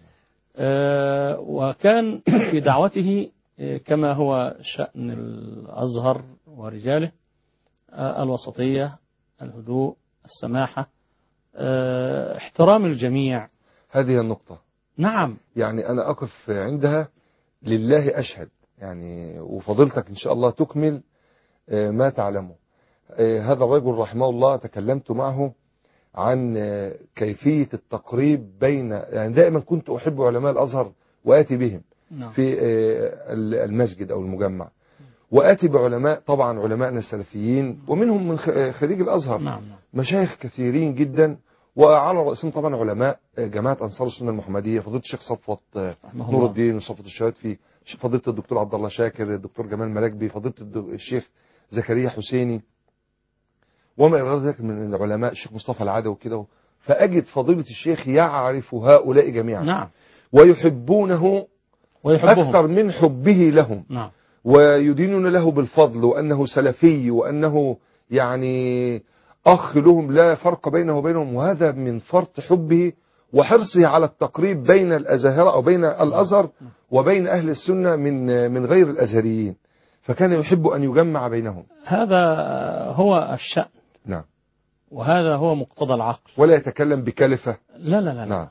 وكان في دعوته كما هو شأن الأزهر ورجاله الوسطية، الهدوء، السماحة، احترام الجميع. هذه النقطة. نعم. يعني أنا أقف عندها لله أشهد يعني، وفضلتك إن شاء الله تكمل ما تعلمه. هذا الرجل رحمه الله تكلمت معه عن كيفية التقريب بين، يعني دائما كنت أحب علماء الأزهر وآتي بهم في المسجد أو المجمع، وآتي بعلماء طبعا علماءنا السلفيين ومنهم من خريج الأزهر مشايخ كثيرين جدا، وعلى رأسهم طبعا علماء جماعة أنصار السنة المحمدية، فضيلة الشيخ صفوت نور الدين وصفوت الشهادفي، فضيلة الدكتور عبد الله شاكر، الدكتور جمال مراكبي، فضيلة الشيخ زكريا حسيني، وما إلى ذلك من العلماء، الشيخ مصطفى العدوي وكده. فأجد فضيلة الشيخ يعرف هؤلاء جميعا. نعم. ويحبونه أكثر من حبه لهم. نعم. ويدينون له بالفضل وأنه سلفي وأنه يعني أخ لهم لا فرق بينه وبينهم، وهذا من فرط حبه وحرصه على التقريب بين الأزهر أو بين الأزهر وبين أهل السنة من غير الأزهريين، فكان يحب أن يجمع بينهم. هذا هو الشأن. نعم. وهذا هو مقتضى العقل. ولا يتكلم بكلفة. لا لا لا. نعم.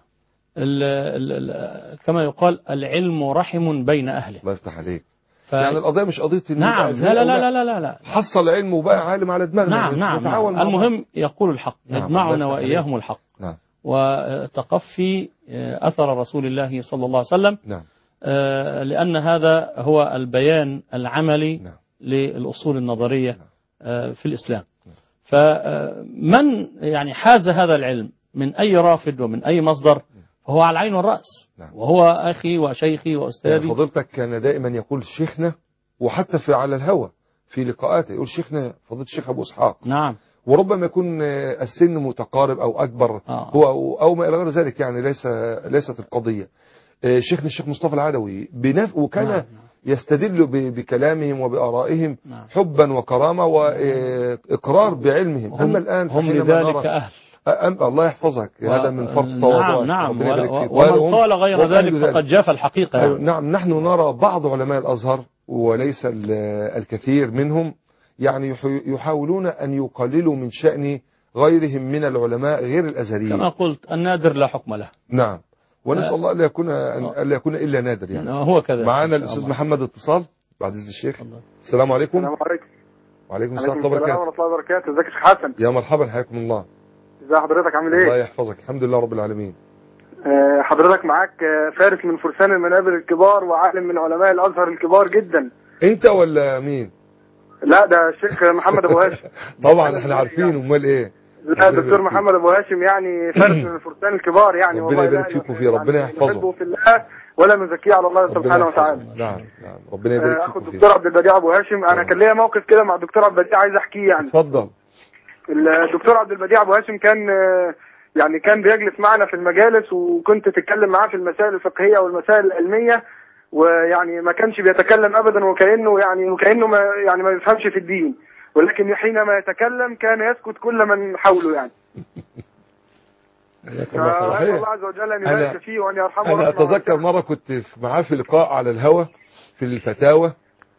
كما يقال العلم رحم بين أهله. الله يفتح عليك. يعني القضية مش قضية نعم. لا لا لا لا لا لا. حصل علم وبقى عالم على دماغنا. نعم نعم. المهم يقول الحق. يجمعنا وإياهم الحق. نعم. وتقفي أثر رسول الله صلى الله عليه وسلم. نعم. لأن هذا هو البيان العملي. نعم. للأصول النظرية في الإسلام. فمن يعني حاز هذا العلم من أي رافد ومن أي مصدر فهو على العين والرأس. نعم. وهو أخي وشيخي وأستاذي. يعني فضيلتك كان دائما يقول شيخنا، وحتى على الهوى في لقاءاته يقول شيخنا فضيلة الشيخ أبو إسحاق. نعم. وربما يكون السن متقارب أو أكبر هو أو ما إلى غير ذلك، يعني ليست القضية. شيخنا الشيخ مصطفى العدوي وكان يستدل بكلامهم وبآرائهم حبا وكرامة وإقرار بعلمهم. أما الآن هم لذلك أهل. الله يحفظك. هذا من فرط تواضعك. نعم. ومن قال غير ذلك فقد جاف الحقيقة. نعم. نحن نرى بعض علماء الأزهر وليس الكثير منهم يعني يحاولون أن يقللوا من شأن غيرهم من العلماء غير الأزهريين. كما قلت النادر لا حكم له. نعم. ونسأل الله ألا يكون إلا نادر يعني. هو كذا. معانا الأستاذ محمد اتصال بعد إذن الشيخ. السلام عليكم. السلام عليكم. وعليكم السلام ورحمة الله وبركاته. ازيك يا شيخ حسن؟ يا مرحبا، حياكم الله. ازي حضرتك، عامل ايه؟ الله يحفظك، الحمد لله رب العالمين. حضرتك معاك فارس من فرسان المنابر الكبار وعالم من علماء الازهر الكبار جدا. انت ولا مين؟ لا ده الشيخ محمد ابو هاشم. طبعا احنا عارفين، امال ايه. لا الدكتور محمد ابو هاشم يعني فارس من الفرسان الكبار يعني. ربنا يبارك فيكم فيه، ربنا يحفظه. نحبه في الله ولا نزكيه على الله سبحانه وتعالى. نعم ربنا يبارك فيكم. اخو الدكتور عبد البديع ابو هاشم، انا كان ليا موقف كده مع الدكتور عبد البديع عايز احكيه يعني. اتفضل. الدكتور عبد البديع ابو هاشم كان بيجلس معنا في المجالس، وكنت تتكلم معاه في المسائل الفقهيه والمسائل العلميه، ويعني ما كانش بيتكلم ابدا وكانه ما يفهمش في الدين، ولكن حينما يتكلم كان يسكت كل من حوله يعني. صحيح. الله عز وجل ان يبارك فيه وان يرحمه. انا اتذكر مره كنت معاه في لقاء على الهوى في الفتاوى،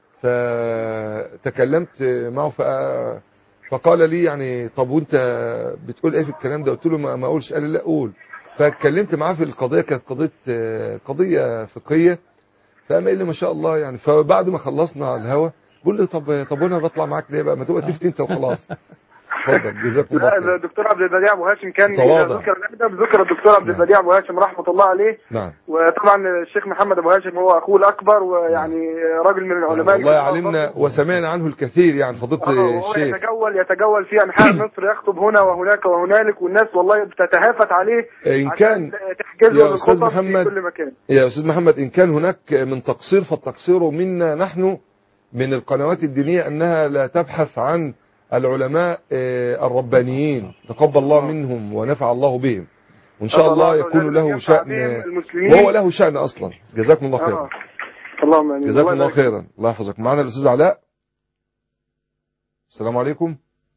فتكلمت معه فقال لي يعني طب وانت بتقول ايه في الكلام ده؟ قلت له ما اقولش. قال لي لا قول. فاتكلمت معاه في القضيه، كانت قضيه فقهيه، فقام قال لي ما شاء الله يعني. فبعد ما خلصنا على الهوا بقول لي طب وانا بطلع معاك ليه بقى؟ ما تبقى تفتي انت وخلاص. اتفضل جزاكم الله خير. الدكتور عبد البديع ابو هاشم كان ذكر الادب، ذكر الدكتور عبد البديع ابو هاشم رحمه الله عليه. نعم. وطبعا الشيخ محمد ابو هاشم هو اخوه الاكبر، ويعني راجل من العلماء. والله علمنا وسمعنا عنه الكثير يعني فضيله الشيخ. يتجول في انحاء مصر، يخطب هنا وهناك وهنالك، والناس والله بتتهافت عليه ان كان تحجزه للخطب في كل مكان. يا استاذ محمد ان كان هناك من تقصير فالتقصير منا نحن من القنوات الدينيه، انها لا تبحث عن العلماء الربانيين، تقبل الله منهم ونفع الله بهم، وإن شاء الله يكون له شأن، وهو له شأن أصلا. جزاكم الله خيرا. اللهم آمين. جزاكم الله خيرا. الله يحفظك. معنا الأستاذ علاء. السلام عليكم.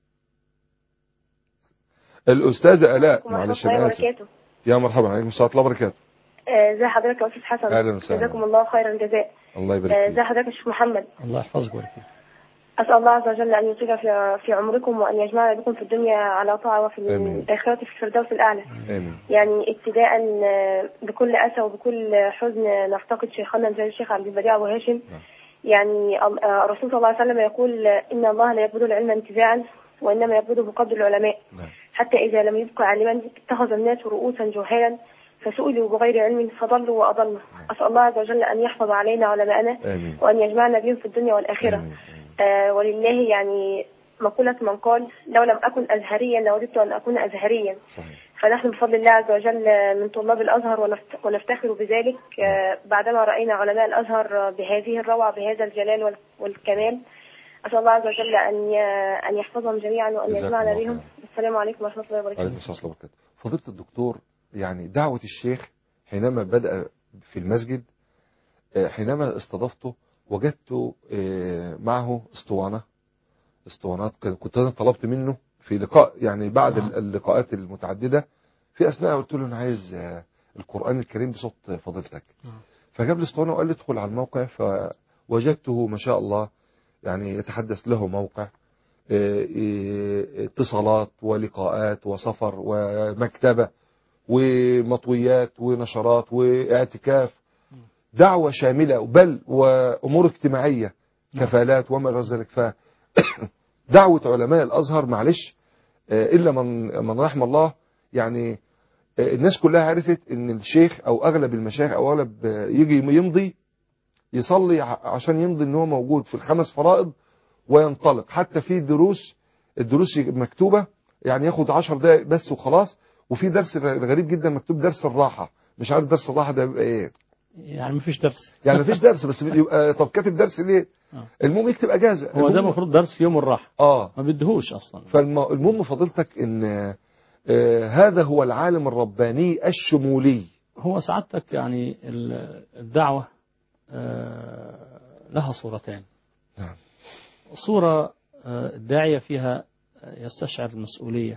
الأستاذة آلاء، معلش أنا آسف. يا مرحبا. عليكم السلام ورحمة الله وبركاته. ازي حضرتك يا أستاذ حسن؟ أهلا وسهلا. جزاكم الله خير الجزاء. الله يبارك فيك. ازي حضرتك يا شيخ محمد؟ الله يحفظك ويبارك. أسأل الله عز وجل أن يطيل في عمركم، وأن يجمعنا بكم في الدنيا على طاعة، وفي الآخرة في الفردوس الأعلى. آمين. يعني ابتداء بكل أسى وبكل حزن نفتقد شيخنا زي الشيخ عبد البديع أبو هاشم. يعني الرسول صلى الله عليه وسلم يقول إن الله لا يقبض العلم انتزاعا، وإنما يقبضه بقبض العلماء. حتى إذا لم يبقى عالما اتخذ الناس رؤوسا جهالا فسئلوا بغير علم فضلوا وأضلوا. أسأل الله عز وجل أن يحفظ علينا علماءنا، وأن يجمعنا بهم في الدنيا والآخرة. ولله يعني مقولة من قال لو لم أكن أزهريا لوددت أن أكون أزهريا. فنحن بفضل الله عز وجل من طلاب الأزهر ونفتخر بذلك بعدما رأينا علماء الأزهر بهذه الروعة، بهذا الجلال والكمال. أسأل الله عز وجل أن يحفظهم جميعا وأن يجمعنا بهم. السلام عليكم ورحمة الله وبركاته. وعليكم السلام ورحمة الله وبركاته. فضيلة الدكتور، يعني دعوة الشيخ حينما بدأ في المسجد، حينما استضفته وجدت معه اسطوانات كنت أنا طلبت منه في لقاء، يعني بعد اللقاءات المتعددة، في أثناء قلت له أنا عايز القرآن الكريم بصوت فضيلتك، فجاب لي اسطوانة وقال لي ادخل على الموقع، فوجدته ما شاء الله يعني يتحدث له موقع، اتصالات ولقاءات وسفر ومكتبة ومطويات ونشرات واعتكاف، دعوة شاملة، بل وأمور اجتماعية، كفالات وما غير ذلك. فدعوة علماء الأزهر معلش إلا من رحم الله، يعني الناس كلها عرفت ان الشيخ او اغلب المشايخ او اغلب يجي يمضي يصلي عشان يمضي ان هو موجود في الخمس فرائض وينطلق. حتى في الدروس مكتوبة، يعني ياخد 10 دقائق بس وخلاص. وفي درس غريب جدا مكتوب درس الراحة، مش عارف درس الراحة ده بيبقى ايه، يعني مفيش درس، يعني مفيش درس، بس يبقى طب كاتب درس ليه؟ المهم يكتب اجازة. هو ده المفروض درس يوم الراحة، ما بدهوش اصلا. فالمهم فضيلتك ان هذا هو العالم الرباني الشمولي. هو سعادتك يعني الدعوة لها صورتين. نعم. صورة الداعية فيها يستشعر المسؤولية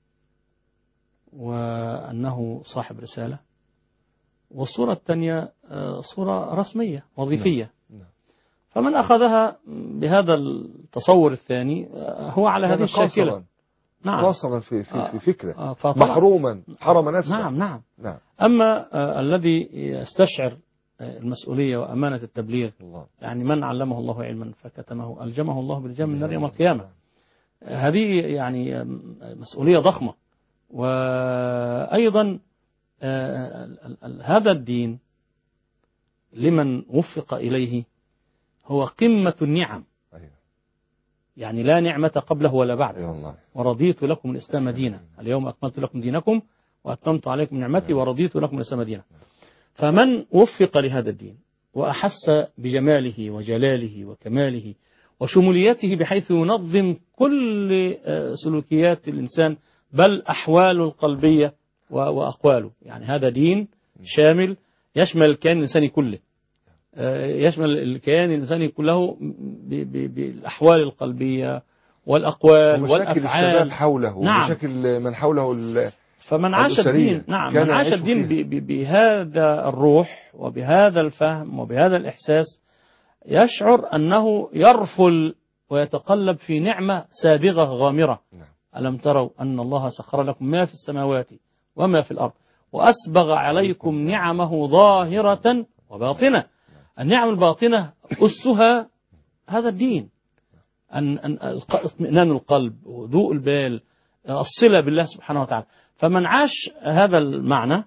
وأنه صاحب رسالة، والصورة الثانية صورة رسمية وظيفية. نعم. فمن أخذها بهذا التصور الثاني هو على هذه الشاكلة. نعم. قاصرا في فكرة، محروما حرم نفسه. نعم. أما الذي يستشعر المسؤولية وأمانة التبليغ، يعني من علمه الله علما فكتمه ألجمه الله بالجم من نار يوم القيامة. هذه يعني مسؤولية ضخمة. وأيضا هذا الدين لمن وفق إليه هو قمة النعم. يعني لا نعمة قبله ولا بعده. ورضيت لكم الإسلام دينا، اليوم أكملت لكم دينكم وأتممت عليكم نعمتي ورضيت لكم الإسلام دينا. فمن وفق لهذا الدين وأحس بجماله وجلاله وكماله وشموليته بحيث ينظم كل سلوكيات الإنسان بل أحواله القلبية وأقواله، يعني هذا دين شامل يشمل الكيان الإنساني كله، يشمل الكيان الإنساني كله بالأحوال القلبية والأقوال والأفعال الشباب حوله. نعم. ومشاكل من حوله فمن عاش الدين نعم من عاش الدين بهذا الروح وبهذا الفهم وبهذا الإحساس يشعر أنه يرفل ويتقلب في نعمة سابغة غامرة. ألم تروا أن الله سخر لكم ما في السماوات وما في الأرض وأسبغ عليكم نعمه ظاهرة وباطنة. النعم الباطنة أسها هذا الدين، أن اطمئنان القلب وهدوء البال، الصلة بالله سبحانه وتعالى. فمن عاش هذا المعنى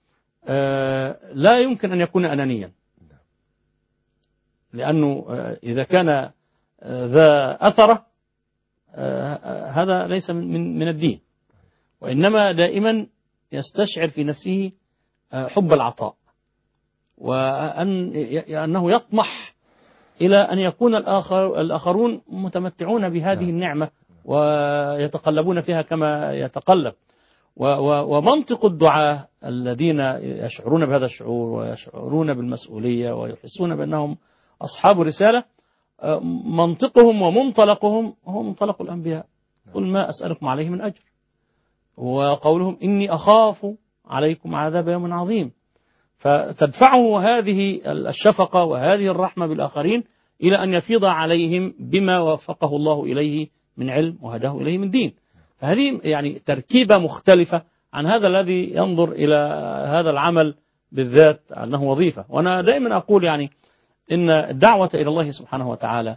لا يمكن أن يكون أنانيا، لأنه إذا كان ذا أثره هذا ليس من الدين، وإنما دائما يستشعر في نفسه حب العطاء، وأنه يطمح إلى أن يكون الآخرون متمتعون بهذه النعمة ويتقلبون فيها كما يتقلب. ومنطق الدعاة الذين يشعرون بهذا الشعور ويشعرون بالمسؤولية ويحسون بأنهم أصحاب رسالة، منطقهم ومنطلقهم هو منطلق الأنبياء. قل ما أسألكم عليه من أجر، وقولهم إني أخاف عليكم عذاب يوم عظيم. فتدفعه هذه الشفقة وهذه الرحمة بالآخرين إلى أن يفيض عليهم بما وفقه الله إليه من علم وهداه إليه من دين. فهذه يعني تركيبة مختلفة عن هذا الذي ينظر إلى هذا العمل بالذات أنه وظيفة. وأنا دائما أقول يعني إن الدعوة إلى الله سبحانه وتعالى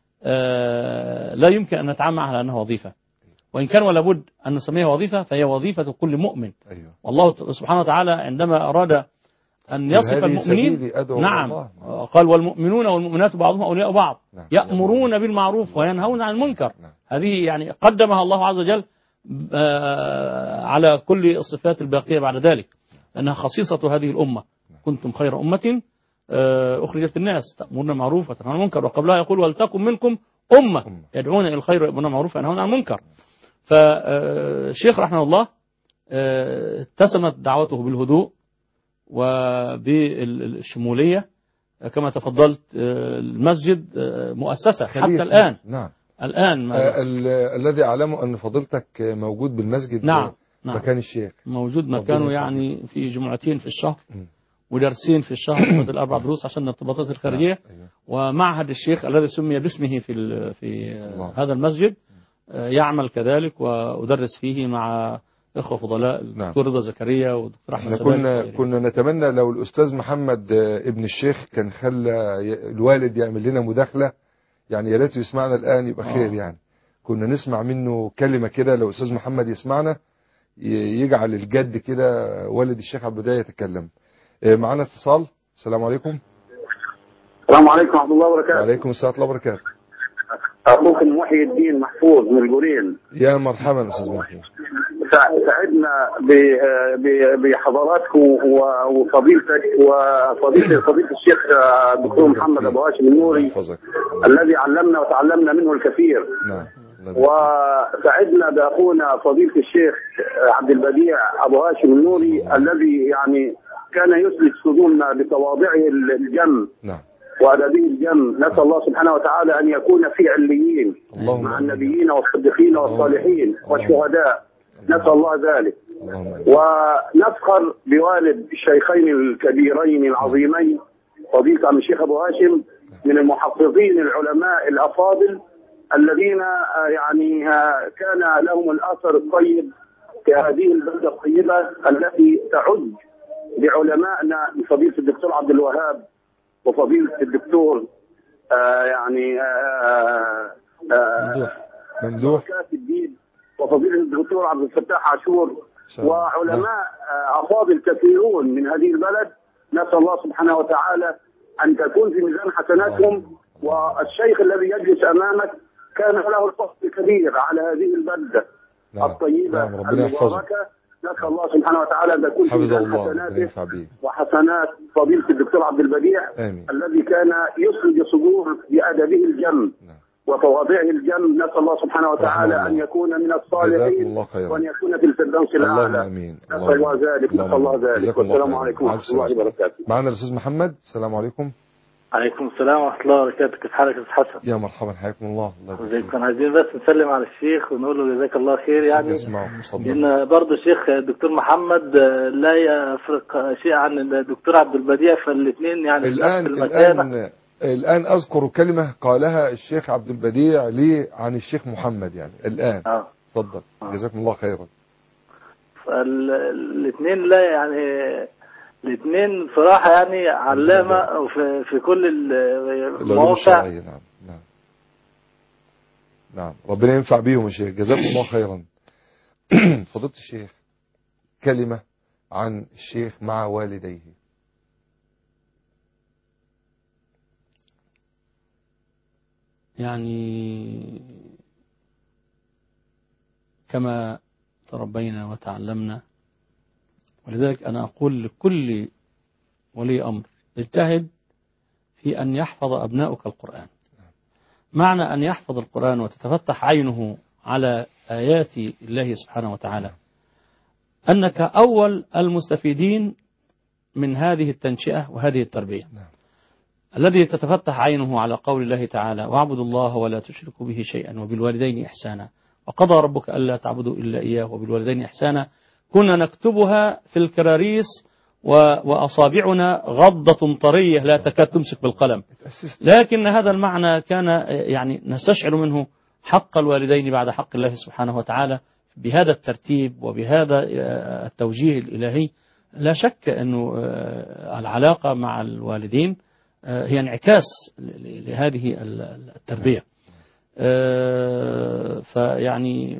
لا يمكن أن نتعامل على أنها وظيفة، وإن كان ولا بد أن نسميها وظيفة فهي وظيفة كل مؤمن. والله سبحانه وتعالى عندما أراد أن يصف المؤمنين نعم قال والمؤمنون والمؤمنات بعضهم أولياء بعض يأمرون بالمعروف وينهون عن المنكر. هذه يعني قدمها الله عز وجل على كل الصفات الباقية بعد ذلك، لأنها خصيصة هذه الأمة. كنتم خير أمة أخرجت الناس تأمرون بالمعروف وتنهون عن المنكر، وقبلها يقول ولتكن منكم أمة يدعون إلى الخير ويأمرون بالمعروف وينهون عن المنكر. فالشيخ رحمه الله اتسمت دعوته بالهدوء وبالشمولية كما تفضلت. المسجد مؤسسة حتى الآن. نعم. الآن الذي أعلمه أن فضيلتك موجود بالمسجد. نعم. مكان الشيخ موجود مكانه، يعني في جمعتين في الشهر ودرسين في الشهر بدل 4 دروس عشان الارتباطات الخارجية. ومعهد الشيخ الذي سمي باسمه في هذا المسجد يعمل كذلك، وأدرس فيه مع إخوة فضلاء الدكتور رضا زكريا والدكتور أحمد سباك. كنا نتمنى لو الأستاذ محمد ابن الشيخ كان خلى الوالد يعمل لنا مداخلة، يعني يا ريت يسمعنا الآن يبقى خير. يعني كنا نسمع منه كلمة كده، لو أستاذ محمد يسمعنا يجعل الجد كده والد الشيخ عبد البديع يتكلم. معنا اتصال. السلام عليكم. السلام عليكم ورحمة الله وبركاته. وعليكم السلام ورحمة الله وبركاته. أخوكم محي الدين محفوظ من الجورين. يا مرحبا أستاذ محي. سعدنا بحضراتكم وفضيلتك وفضيلة الشيخ الدكتور محمد أبو هاشم النوري الذي علمنا وتعلمنا منه الكثير. نعم. وسعدنا بأخونا فضيلة الشيخ عبد البديع أبو هاشم النوري الذي يعني كان يسلك صدورنا بتواضعه الجم. نعم. وأدبه الجم. نسأل الله سبحانه وتعالى أن يكون في عليين مع النبيين والصديقين والصالحين والشهداء. نسأل الله ذلك. ونفخر بوالد الشيخين الكبيرين العظيمين فضيلة عم الشيخ أبو هاشم من المحفظين العلماء الأفاضل الذين يعني كان لهم الأثر الطيب في هذه البلدة الطيبة التي تعد بعلمائنا فضيلة الدكتور عبد الوهاب وفضيلة الدكتور ممدوح الدين وفضيلة الدكتور عبد الفتاح عاشور وعلماء أفاضل كثيرون من هذه البلد. نسأل الله سبحانه وتعالى أن تكون في ميزان حسناتهم. والشيخ الذي يجلس أمامك كان له الفضل الكبير على هذه البلدة الطيبة المباركة. نسأل الله سبحانه وتعالى أن تكون في ميزان حسناته وحسنات فضيلة الدكتور عبد البديع الذي كان يسرد صدور بأدبه الجم وتواضعه الجم. نسأل الله سبحانه وتعالى أن يكون من الصالحين وأن يكون في الفردوس الأعلى. نسأل الله ذلك. نسأل الله ذلك. والسلام عليكم ورحمة الله وبركاته. معنا الأستاذ محمد. السلام عليكم. عليكم السلام ورحمة الله وبركاته. كيف حالك يا أستاذ حسن؟ يا مرحبا، حياكم الله. ازيك؟ كنا عايزين بس نسلم على الشيخ ونقول له جزاك الله خير، يعني لأن برضه الشيخ الدكتور محمد لا يفرق شيء عن الدكتور عبد البديع، فالاثنين يعني الآن أذكر كلمة قالها الشيخ عبد البديع لي عن الشيخ محمد يعني الآن. تفضل. جزاكم الله خيرا. فالاثنين لا يعني الاثنين صراحة يعني علامة في كل المواقع. نعم ربنا ينفع بيهم يا شيخ، جزاكم الله خيرا. فضيلة الشيخ، كلمة عن الشيخ مع والديه. يعني كما تربينا وتعلمنا، ولذلك أنا أقول لكل ولي أمر اجتهد في أن يحفظ أبنائك القرآن. معنى أن يحفظ القرآن وتتفتح عينه على آيات الله سبحانه وتعالى أنك أول المستفيدين من هذه التنشئة وهذه التربية. الذي تتفتح عينه على قول الله تعالى: واعبدوا الله ولا تشركوا به شيئا وبالوالدين إحسانا وقضى ربك ألا تعبدوا إلا إياه وبالوالدين إحسانا. كنا نكتبها في الكراريس وأصابعنا غضة طرية لا تكاد تمسك بالقلم، لكن هذا المعنى كان يعني نستشعر منه حق الوالدين بعد حق الله سبحانه وتعالى بهذا الترتيب وبهذا التوجيه الإلهي. لا شك أنه العلاقة مع الوالدين هي انعكاس لهذه التربية. فيعني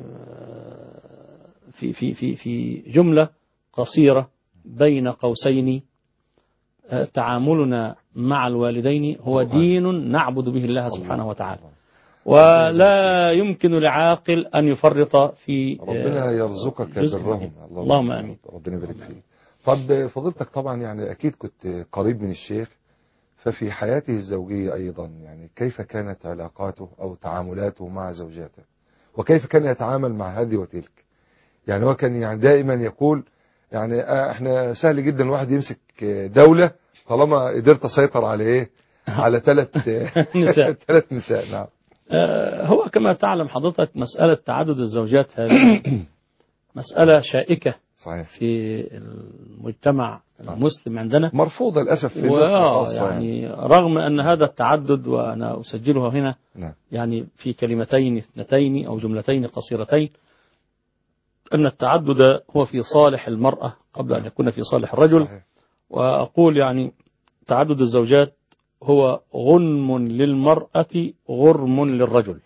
في جملة قصيرة بين قوسين، تعاملنا مع الوالدين هو دين نعبد به الله سبحانه وتعالى، ولا يمكن لعاقل أن يفرط في ربنا يرزقك برهم. اللهم آمين. ربنا يبارك فيك. طب فضيلتك طبعا يعني أكيد كنت قريب من الشيخ، ففي حياته الزوجية أيضا يعني كيف كانت علاقاته أو تعاملاته مع زوجاته، وكيف كان يتعامل مع هذه وتلك؟ يعني هو كان يعني دائما يقول يعني احنا سهل جدا الواحد يمسك دولة طالما قدرت اسيطر على ايه، على 3 نساء. 3 نساء. نعم. هو كما تعلم حضرتك مسألة تعدد الزوجات هذه مسألة شائكة صحيح في المجتمع المسلم عندنا، مرفوضة للأسف في مصر خاصة. يعني رغم أن هذا التعدد وأنا أسجلها هنا يعني في كلمتين 2 أو جملتين قصيرتين، أن التعدد هو في صالح المرأة قبل أن يكون في صالح الرجل. صحيح. وأقول يعني تعدد الزوجات هو غنم للمرأة غرم للرجل.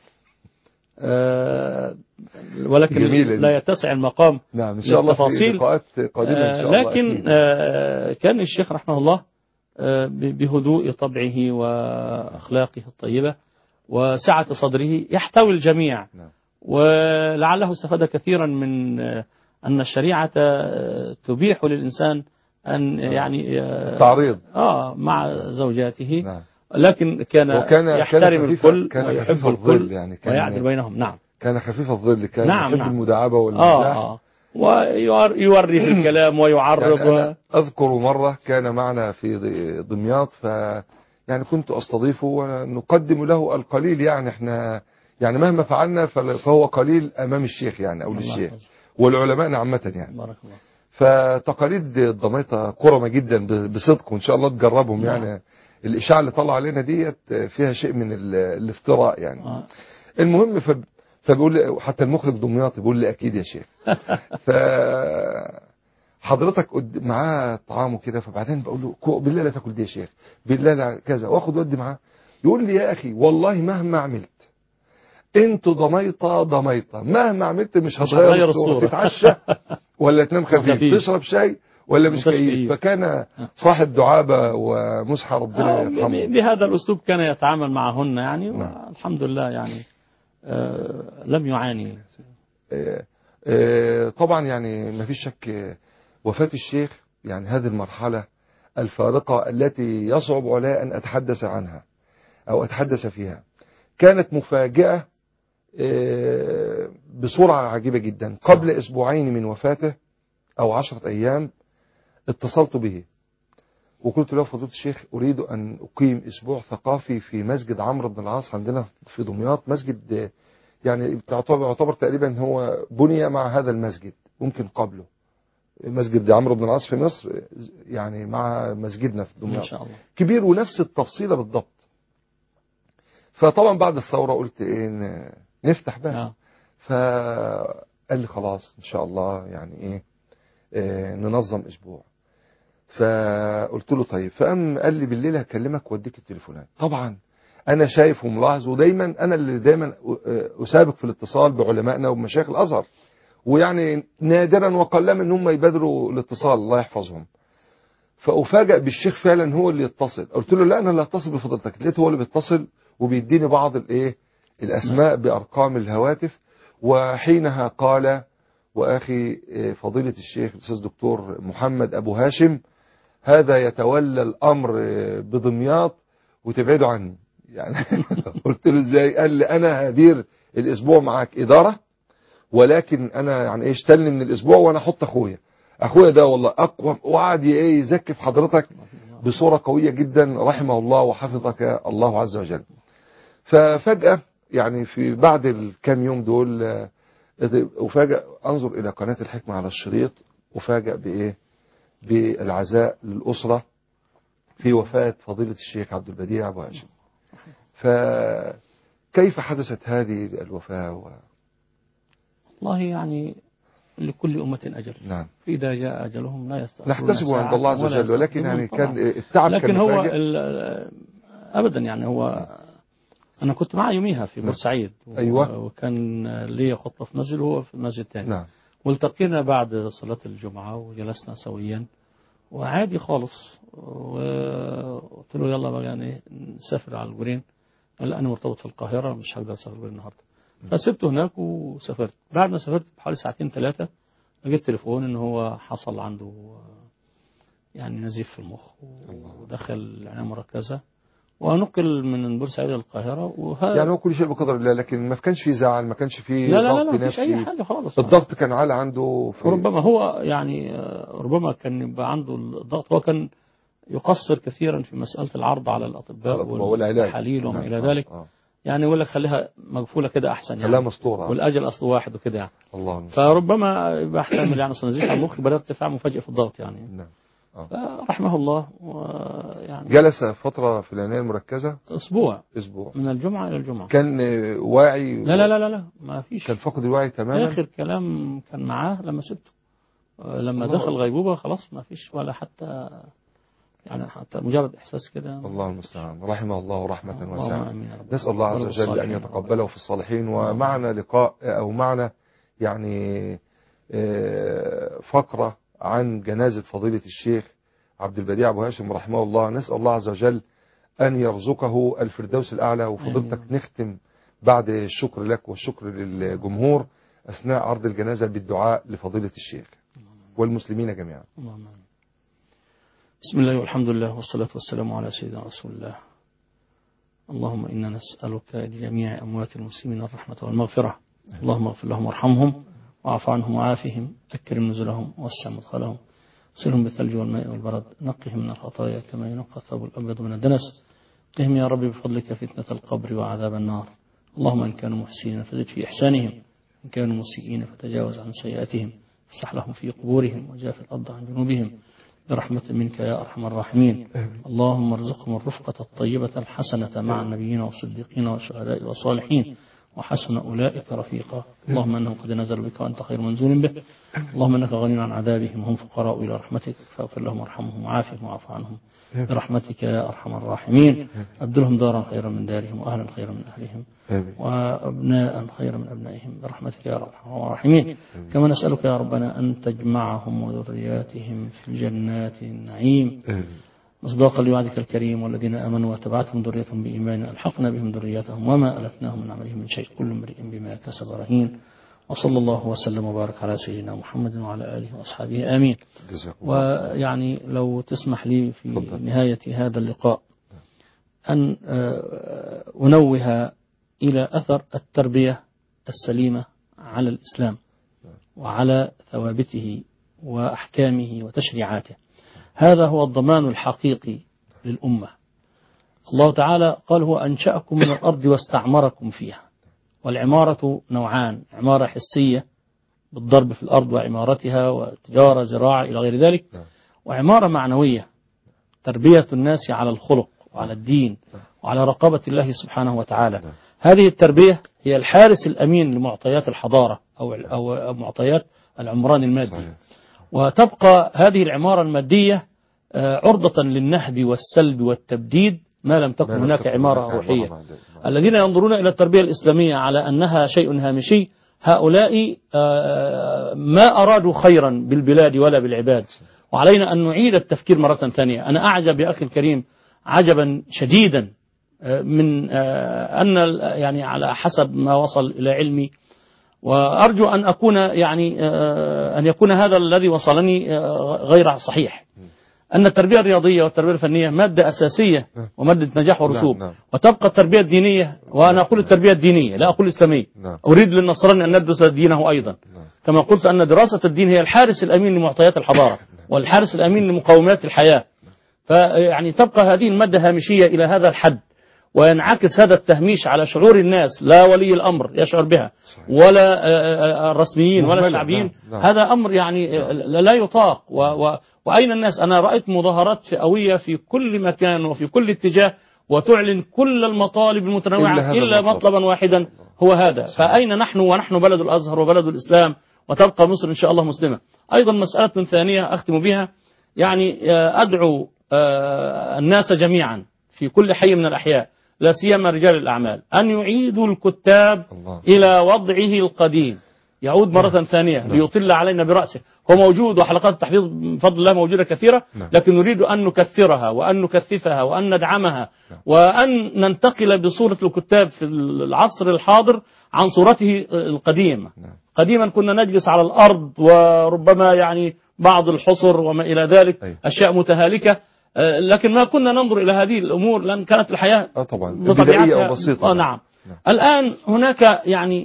ولكن لا يتسع المقام. نعم إن شاء الله في لقاءات قادمة إن شاء الله. لكن كان الشيخ رحمه الله بهدوء طبعه وأخلاقه الطيبة وسعة صدره يحتوي الجميع. ولعله استفاد كثيرا من أن الشريعة تبيح للإنسان أن يعني تعريض مع زوجاته. لكن كان يحترم الكل ويحب الكل يعني ويعدل بينهم. نعم كان خفيف الظل، كان يحب المداعبة والمزاح ويوري في الكلام ويعرض. يعني أذكر مرة كان معنا في دمياط، يعني كنت أستضيفه ونقدم له القليل، يعني احنا يعني مهما فعلنا فهو قليل أمام الشيخ يعني أو للشيخ والعلماء عامة يعني. بارك الله. فتقاليد الضميطة كرمة جدا بصدق، وإن شاء الله تجربهم. يعني الإشاعة اللي طلع علينا ديت فيها شيء من الافتراء يعني. المهم فبيقول لي حتى المخرج دمياطي بيقول لي أكيد يا شيخ. فحضرتك معاه طعامه كده، فبعدين بقول له بالله لا تاكل دي يا شيخ، بالله لا كذا، واخد ودي معاه. يقول لي يا أخي والله مهما عملت انتوا ضميطة مهما عملت مش هتغير الصورة. تتعشى ولا تنام خفيف، تشرب شاي ولا مش كيف. فكان صاحب دعابة ومسحة ربنا يرحمه. بهذا الأسلوب كان يتعامل معهن يعني، والحمد لله يعني لم يعاني. طبعا يعني ما فيش شك وفاة الشيخ يعني هذه المرحلة الفارقة التي يصعب علي أن أتحدث عنها أو أتحدث فيها، كانت مفاجأة بسرعة عجيبة جدا. قبل أسبوعين من وفاته أو 10 أيام اتصلت به وقلت له فضيلة الشيخ أريد أن أقيم أسبوع ثقافي في مسجد عمرو بن العاص عندنا في دمياط، مسجد يعني يعتبر تقريبا هو بني مع هذا المسجد، ممكن قبله مسجد عمرو بن العاص في مصر يعني مع مسجدنا في دمياط، إن شاء الله كبير ونفس التفصيلة بالضبط. فطبعا بعد الثورة قلت إيه نفتح بقى. فقال لي خلاص إن شاء الله يعني إيه ننظم أسبوع. فقلت له طيب. فقام قال لي بالليل هكلمك واديك التليفونات. طبعا أنا شايف وملاحظ، ودايما أنا اللي دايما أسابق في الاتصال بعلمائنا وبمشايخ الأزهر، ويعني نادرا وقلما ان هم يبادروا الاتصال الله يحفظهم. فأفاجأ بالشيخ فعلا هو اللي يتصل. قلت له لا أنا اللي هتصل بفضلتك. لقيت هو اللي بيتصل وبيديني بعض الأسماء بأرقام الهواتف. وحينها قال وأخي فضيلة الشيخ الأستاذ دكتور محمد أبو هاشم هذا يتولى الأمر بدمياط وتبعده عني. يعني قلت له ازاي؟ قال لي أنا هدير الأسبوع معاك إدارة، ولكن أنا يعني اشتلني من الأسبوع وأنا أحط أخويا ده والله أقوى، وقعد يزكي في حضرتك بصورة قوية جدا رحمه الله وحفظك الله عز وجل. ففجأة يعني في بعد الكام يوم دول أفاجأ أنظر إلى قناة الحكمة على الشريط، أفاجأ بالعزاء للأسرة في وفاة فضيلة الشيخ عبد البديع أبو هاشم. فكيف حدثت هذه الوفاة؟ والله يعني لكل أمة أجل. نعم. فإذا جاء أجلهم لا يستأخرون نحتسب عند الله عز وجل، ولكن يعني كان التعب لكن كان هو أبدا يعني هو أنا كنت معه يوميها في بورسعيد. أيوة. وكان لي خطبة في مسجد وهو في المسجد الثاني. نعم. والتقينا بعد صلاة الجمعة وجلسنا سويا وعادي خالص، وقلت له يلا بقى يعني نسافر على الجورين. قال أنا مرتبط في القاهرة مش هقدر أسافر الجورين النهارده. فسبته هناك وسافرت. بعد ما سافرت بحوالي 2-3 لقيت تليفون ان هو حصل عنده يعني نزيف في المخ ودخل العناية المركزة ونقل من بورسعيد للقاهرة. يعني هو كل شيء بقدر الله، لكن ما كانش فيه زعل، ما كانش فيه ضغط نفسي؟ لا أي حاجة خالص. الضغط كان عالي عنده ربما هو يعني ربما كان يبقى عنده الضغط. هو كان يقصر كثيرا في مسألة العرض على الأطباء والتحاليل وما إلى ذلك. يعني يقول لك خليها مقفولة كده أحسن يعني، لا مسطورة، والأجل أصله واحد وكده يعني. الله فربما يحتمل يعني نزيف على المخ بدأ ارتفاع مفاجئ في الضغط يعني. نعم. فرحمه الله. يعني جلس فترة في العناية المركزة أسبوع من الجمعة إلى الجمعة. كان واعي؟ لا ما فيش. كان فقد الوعي تماما. آخر كلام كان معاه لما سبته، لما دخل غيبوبة خلاص ما فيش ولا حتى يعني حتى مجرد إحساس كده. الله المستعان. رحمه الله رحمة واسعة. نسأل الله عز وجل أن يتقبله في الصالحين. ومعنا لقاء أو معنا يعني فقرة عن جنازة فضيلة الشيخ عبد البديع أبو هاشم رحمه الله. نسأل الله عز وجل أن يرزقه الفردوس الأعلى. وفضيلتك نختم بعد الشكر لك والشكر للجمهور أثناء عرض الجنازة بالدعاء لفضيلة الشيخ والمسلمين جميعا. بسم الله والحمد لله والصلاة والسلام على سيدنا رسول الله. اللهم إنا نسألك لجميع أموات المسلمين الرحمة والمغفرة. اللهم اغفر لهم وارحمهم واعف عنهم وعافهم، أكرم نزلهم ووسع مدخلهم، صلهم بالثلج والماء والبرد، نقهم من الخطايا كما ينقى الثوب الأبيض من الدنس، قهم يا رب بفضلك فتنة القبر وعذاب النار. اللهم إن كانوا محسنين فزد في إحسانهم، إن كانوا مسيئين فتجاوز عن سيئاتهم، افسح لهم في قبورهم وجاف الأرض عن جنوبهم برحمة منك يا أرحم الراحمين. اللهم ارزقهم الرفقة الطيبة الحسنة مع النبيين والصديقين والشهداء والصالحين، وحسن أولئك رفيقا. اللهم أنه قد نزل بك وأنت خير منزول به. اللهم أنك غني عن عذابهم هم فقراء إلى رحمتك فاغفر لهم وارحمهم وعافهم واعف عنهم برحمتك يا أرحم الراحمين. أبدلهم دارا خيرا من دارهم وأهلا خيرا من أهلهم وأبناء خيرا من أبنائهم برحمتك يا أرحم الراحمين. كما نسألك يا ربنا أن تجمعهم وذرياتهم في الجنات النعيم مصداقا لوعدك الكريم والذين آمنوا واتبعتهم ذريتهم بإيمان ألحقنا بهم ذريتهم وما ألتناهم من عملهم من شيء كل امرئ بما كسب رهين. وصلى الله وسلم وبارك على سيدنا محمد وعلى آله وأصحابه آمين. ويعني لو تسمح لي في نهاية هذا اللقاء أن أنوه إلى أثر التربية السليمة على الإسلام وعلى ثوابته وأحكامه وتشريعاته. هذا هو الضمان الحقيقي للأمة. الله تعالى قال هو أنشأكم من الأرض واستعمركم فيها. والعمارة نوعان: عمارة حسية بالضرب في الأرض وعمارتها وتجارة زراعة إلى غير ذلك، وعمارة معنوية تربية الناس على الخلق وعلى الدين وعلى رقابة الله سبحانه وتعالى. هذه التربية هي الحارس الأمين لمعطيات الحضارة أو معطيات العمران المادي. وتبقى هذه العمارة المادية عرضة للنهب والسلب والتبديد ما لم تكن هناك عمارة روحية. الذين ينظرون إلى التربية الإسلامية على أنها شيء هامشي هؤلاء ما أرادوا خيرا بالبلاد ولا بالعباد. وعلينا أن نعيد التفكير مرة ثانية. أنا أعجب يا أخي الكريم عجبا شديدا من أن يعني على حسب ما وصل إلى علمي، وأرجو أن أكون يعني أن يكون هذا الذي وصلني غير صحيح، أن التربية الرياضية والتربية الفنية مادة أساسية ومادة نجاح ورسوب. وتبقى التربية الدينية، وأنا أقول التربية الدينية لا أقول الإسلامية. أريد للنصراني أن ندرس دينه أيضا، كما قلت أن دراسة الدين هي الحارس الأمين لمعطيات الحضارة والحارس الأمين لمقومات الحياة. فيعني تبقى هذه المادة هامشية إلى هذا الحد، وينعكس هذا التهميش على شعور الناس، لا ولي الأمر يشعر بها ولا الرسميين ولا الشعبيين. هذا أمر يعني لا يطاق. وأين الناس؟ أنا رأيت مظاهرات فئوية في كل مكان وفي كل اتجاه وتعلن كل المطالب المتنوعة إلا مطلبا واحدا هو هذا. فأين نحن ونحن بلد الأزهر وبلد الإسلام، وتبقى مصر إن شاء الله مسلمة. أيضا مسألة ثانية أختم بها، يعني أدعو الناس جميعا في كل حي من الأحياء لا سيما رجال الأعمال أن يعيدوا الكتاب إلى وضعه القديم، يعود مرة ثانية ليطل علينا برأسه. هو موجود وحلقات التحفيظ بفضل الله موجودة كثيرة، لكن نريد أن نكثرها وأن نكثفها وأن ندعمها وأن ننتقل بصورة الكتاب في العصر الحاضر عن صورته القديمة. قديما كنا نجلس على الأرض وربما يعني بعض الحصر وما إلى ذلك أشياء متهالكة، لكن ما كنا ننظر إلى هذه الأمور لأن كانت الحياة طبعا بدائية أو بسيطة. نعم. الآن هناك يعني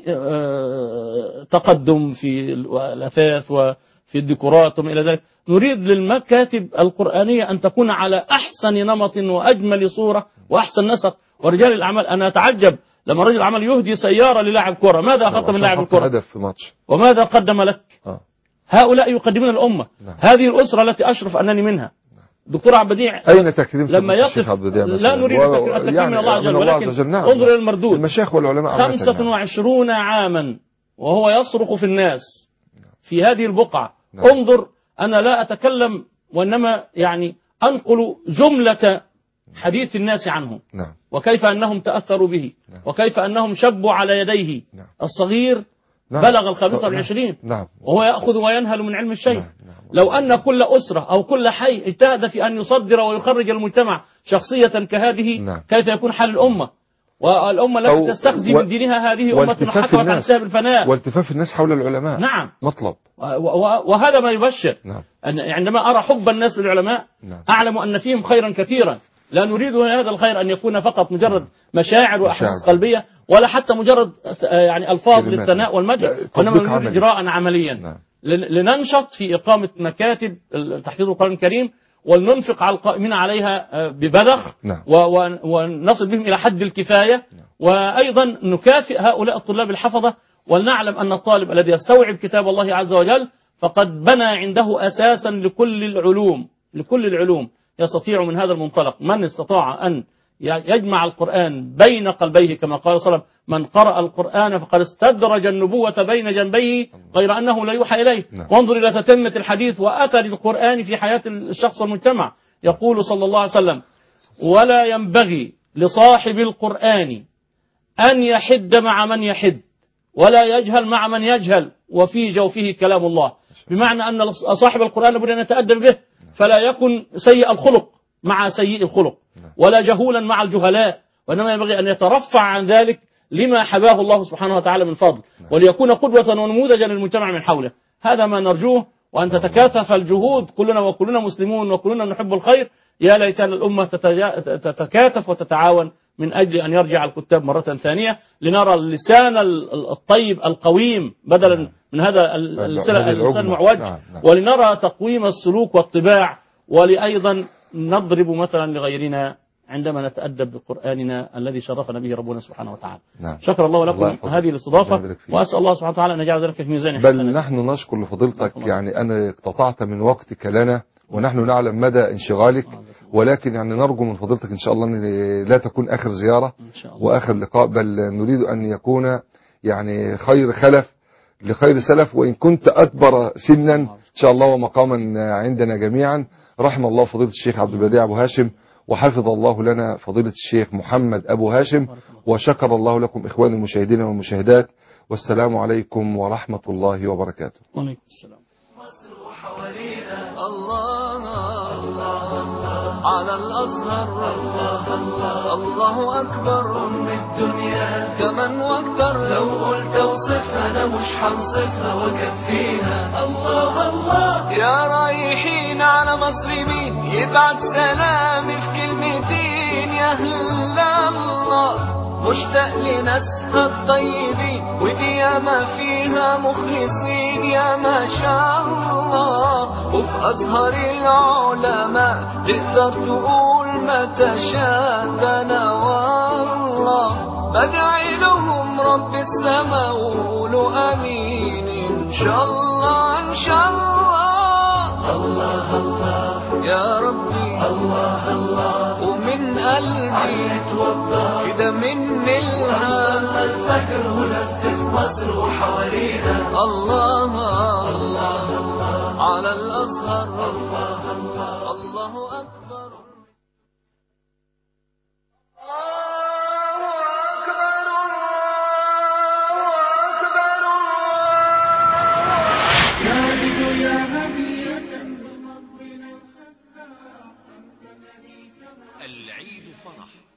تقدم في الأثاث وفي الديكورات وما إلى ذلك. نريد للمكاتب القرآنية أن تكون على أحسن نمط وأجمل صورة وأحسن نسق. ورجال الأعمال أنا أتعجب لما رجل العمل يهدي سيارة للاعب كرة، ماذا أخذت من لاعب الكرة وماذا قدم لك؟ هؤلاء يقدمون الأمة. هذه الأسرة التي أشرف أنني منها. دكتور عبد البديع أين تكريم لما يقف لا نريد التكريم يعني من الله عز وجل، ولكن انظر إلى المردود. المشايخ والعلماء 25 عاما وهو يصرخ في الناس في هذه البقعة. انظر، أنا لا أتكلم وإنما يعني أنقل جملة حديث الناس عنه وكيف أنهم تأثروا به وكيف أنهم شبوا على يديه. الصغير بلغ 25 وهو يأخذ وينهل من علم الشيء. لو أن كل أسرة أو كل حي اجتهد في أن يصدر ويخرج المجتمع شخصية كهذه كيف يكون حال الأمة؟ والأمة التي تستخزي من دينها هذه أمة حكمت عن سبب الفناء والتفاف الناس حول العلماء. مطلب. وهذا ما يبشر. عندما أرى حب الناس للعلماء أعلم أن فيهم خيرا كثيرا. لا نريد هذا الخير أن يكون فقط مجرد مشاعر وأحاسيس قلبية ولا حتى مجرد يعني ألفاظ للثناء والمدح، وإنما نريد إجراء عمليا لننشط في إقامة مكاتب تحفيظ القرآن الكريم ولننفق على القائمين عليها ببذخ ونصل بهم إلى حد الكفاية، وأيضا نكافئ هؤلاء الطلاب الحفظة. ولنعلم أن الطالب الذي يستوعب كتاب الله عز وجل فقد بنى عنده أساسا لكل العلوم يستطيع من هذا المنطلق. من استطاع أن يجمع القرآن بين قلبيه كما قال صلى الله عليه وسلم من قرأ القرآن فقد استدرج النبوة بين جنبيه غير أنه لا يوحى إليه. وانظر إلى تتمة الحديث وأثر القرآن في حياة الشخص والمجتمع. يقول صلى الله عليه وسلم ولا ينبغي لصاحب القرآن أن يحد مع من يحد ولا يجهل مع من يجهل وفي جوفه كلام الله. بمعنى أن صاحب القرآن لابد أن يتأدب به فلا يكن سيء الخلق مع سيء الخلق ولا جهولا مع الجهلاء، وإنما ينبغي أن يترفع عن ذلك لما حباه الله سبحانه وتعالى من فضل، وليكون قدوة ونموذجا للمجتمع من حوله. هذا ما نرجوه، وأن تتكاتف الجهود كلنا وكلنا مسلمون وكلنا نحب الخير. يا ليت الأمة تتكاتف وتتعاون من أجل أن يرجع الكتاب مرة ثانية لنرى اللسان الطيب القويم بدلا من هذا اللسان المعوج، ولنرى تقويم السلوك والطباع، ولأيضا نضرب مثلا لغيرنا عندما نتأدب بقرآننا الذي شرفنا به ربنا سبحانه وتعالى. شكر الله لكم هذه الاستضافة، وأسأل الله سبحانه وتعالى أن يجعل ذلك في ميزان حسنات. بل نحن نشكر لفضيلتك، يعني أنا اقتطعت من وقتك لنا ونحن نعلم مدى انشغالك، ولكن يعني نرجو من فضيلتك إن شاء الله أن لا تكون آخر زيارة وآخر لقاء، بل نريد أن يكون يعني خير خلف لخير سلف، وإن كنت أكبر سنا إن شاء الله ومقاما عندنا جميعا. رحم الله فضيلة الشيخ عبد البديع أبو هاشم، وحفظ الله لنا فضيلة الشيخ محمد أبو هاشم، وشكر الله لكم إخواني المشاهدين والمشاهدات، والسلام عليكم ورحمة الله وبركاته. وعليكم السلام. على الأزهر الله أكبر أم الدنيا كمن واكثر، لو قلت اوصفها أنا مش هنصفها وكفيها. الله يا رايحين على مصر مين يبعت سلامي في كلمتين يا أهل الله، مشتاق لناسها الطيبين ودي ياما فيها مخلصين يا ما شاء الله، وفي أزهر العلماء تقدر تقول ما تشاء. أنا والله بدعي لهم رب السماء وقولوا آمين إن شاء الله إن شاء الله. الله يا ربي الله ومن قلبي كده من الفجر ولفت مصر وحوالينا. الله على الأزهر الله أكبر. العيد فرح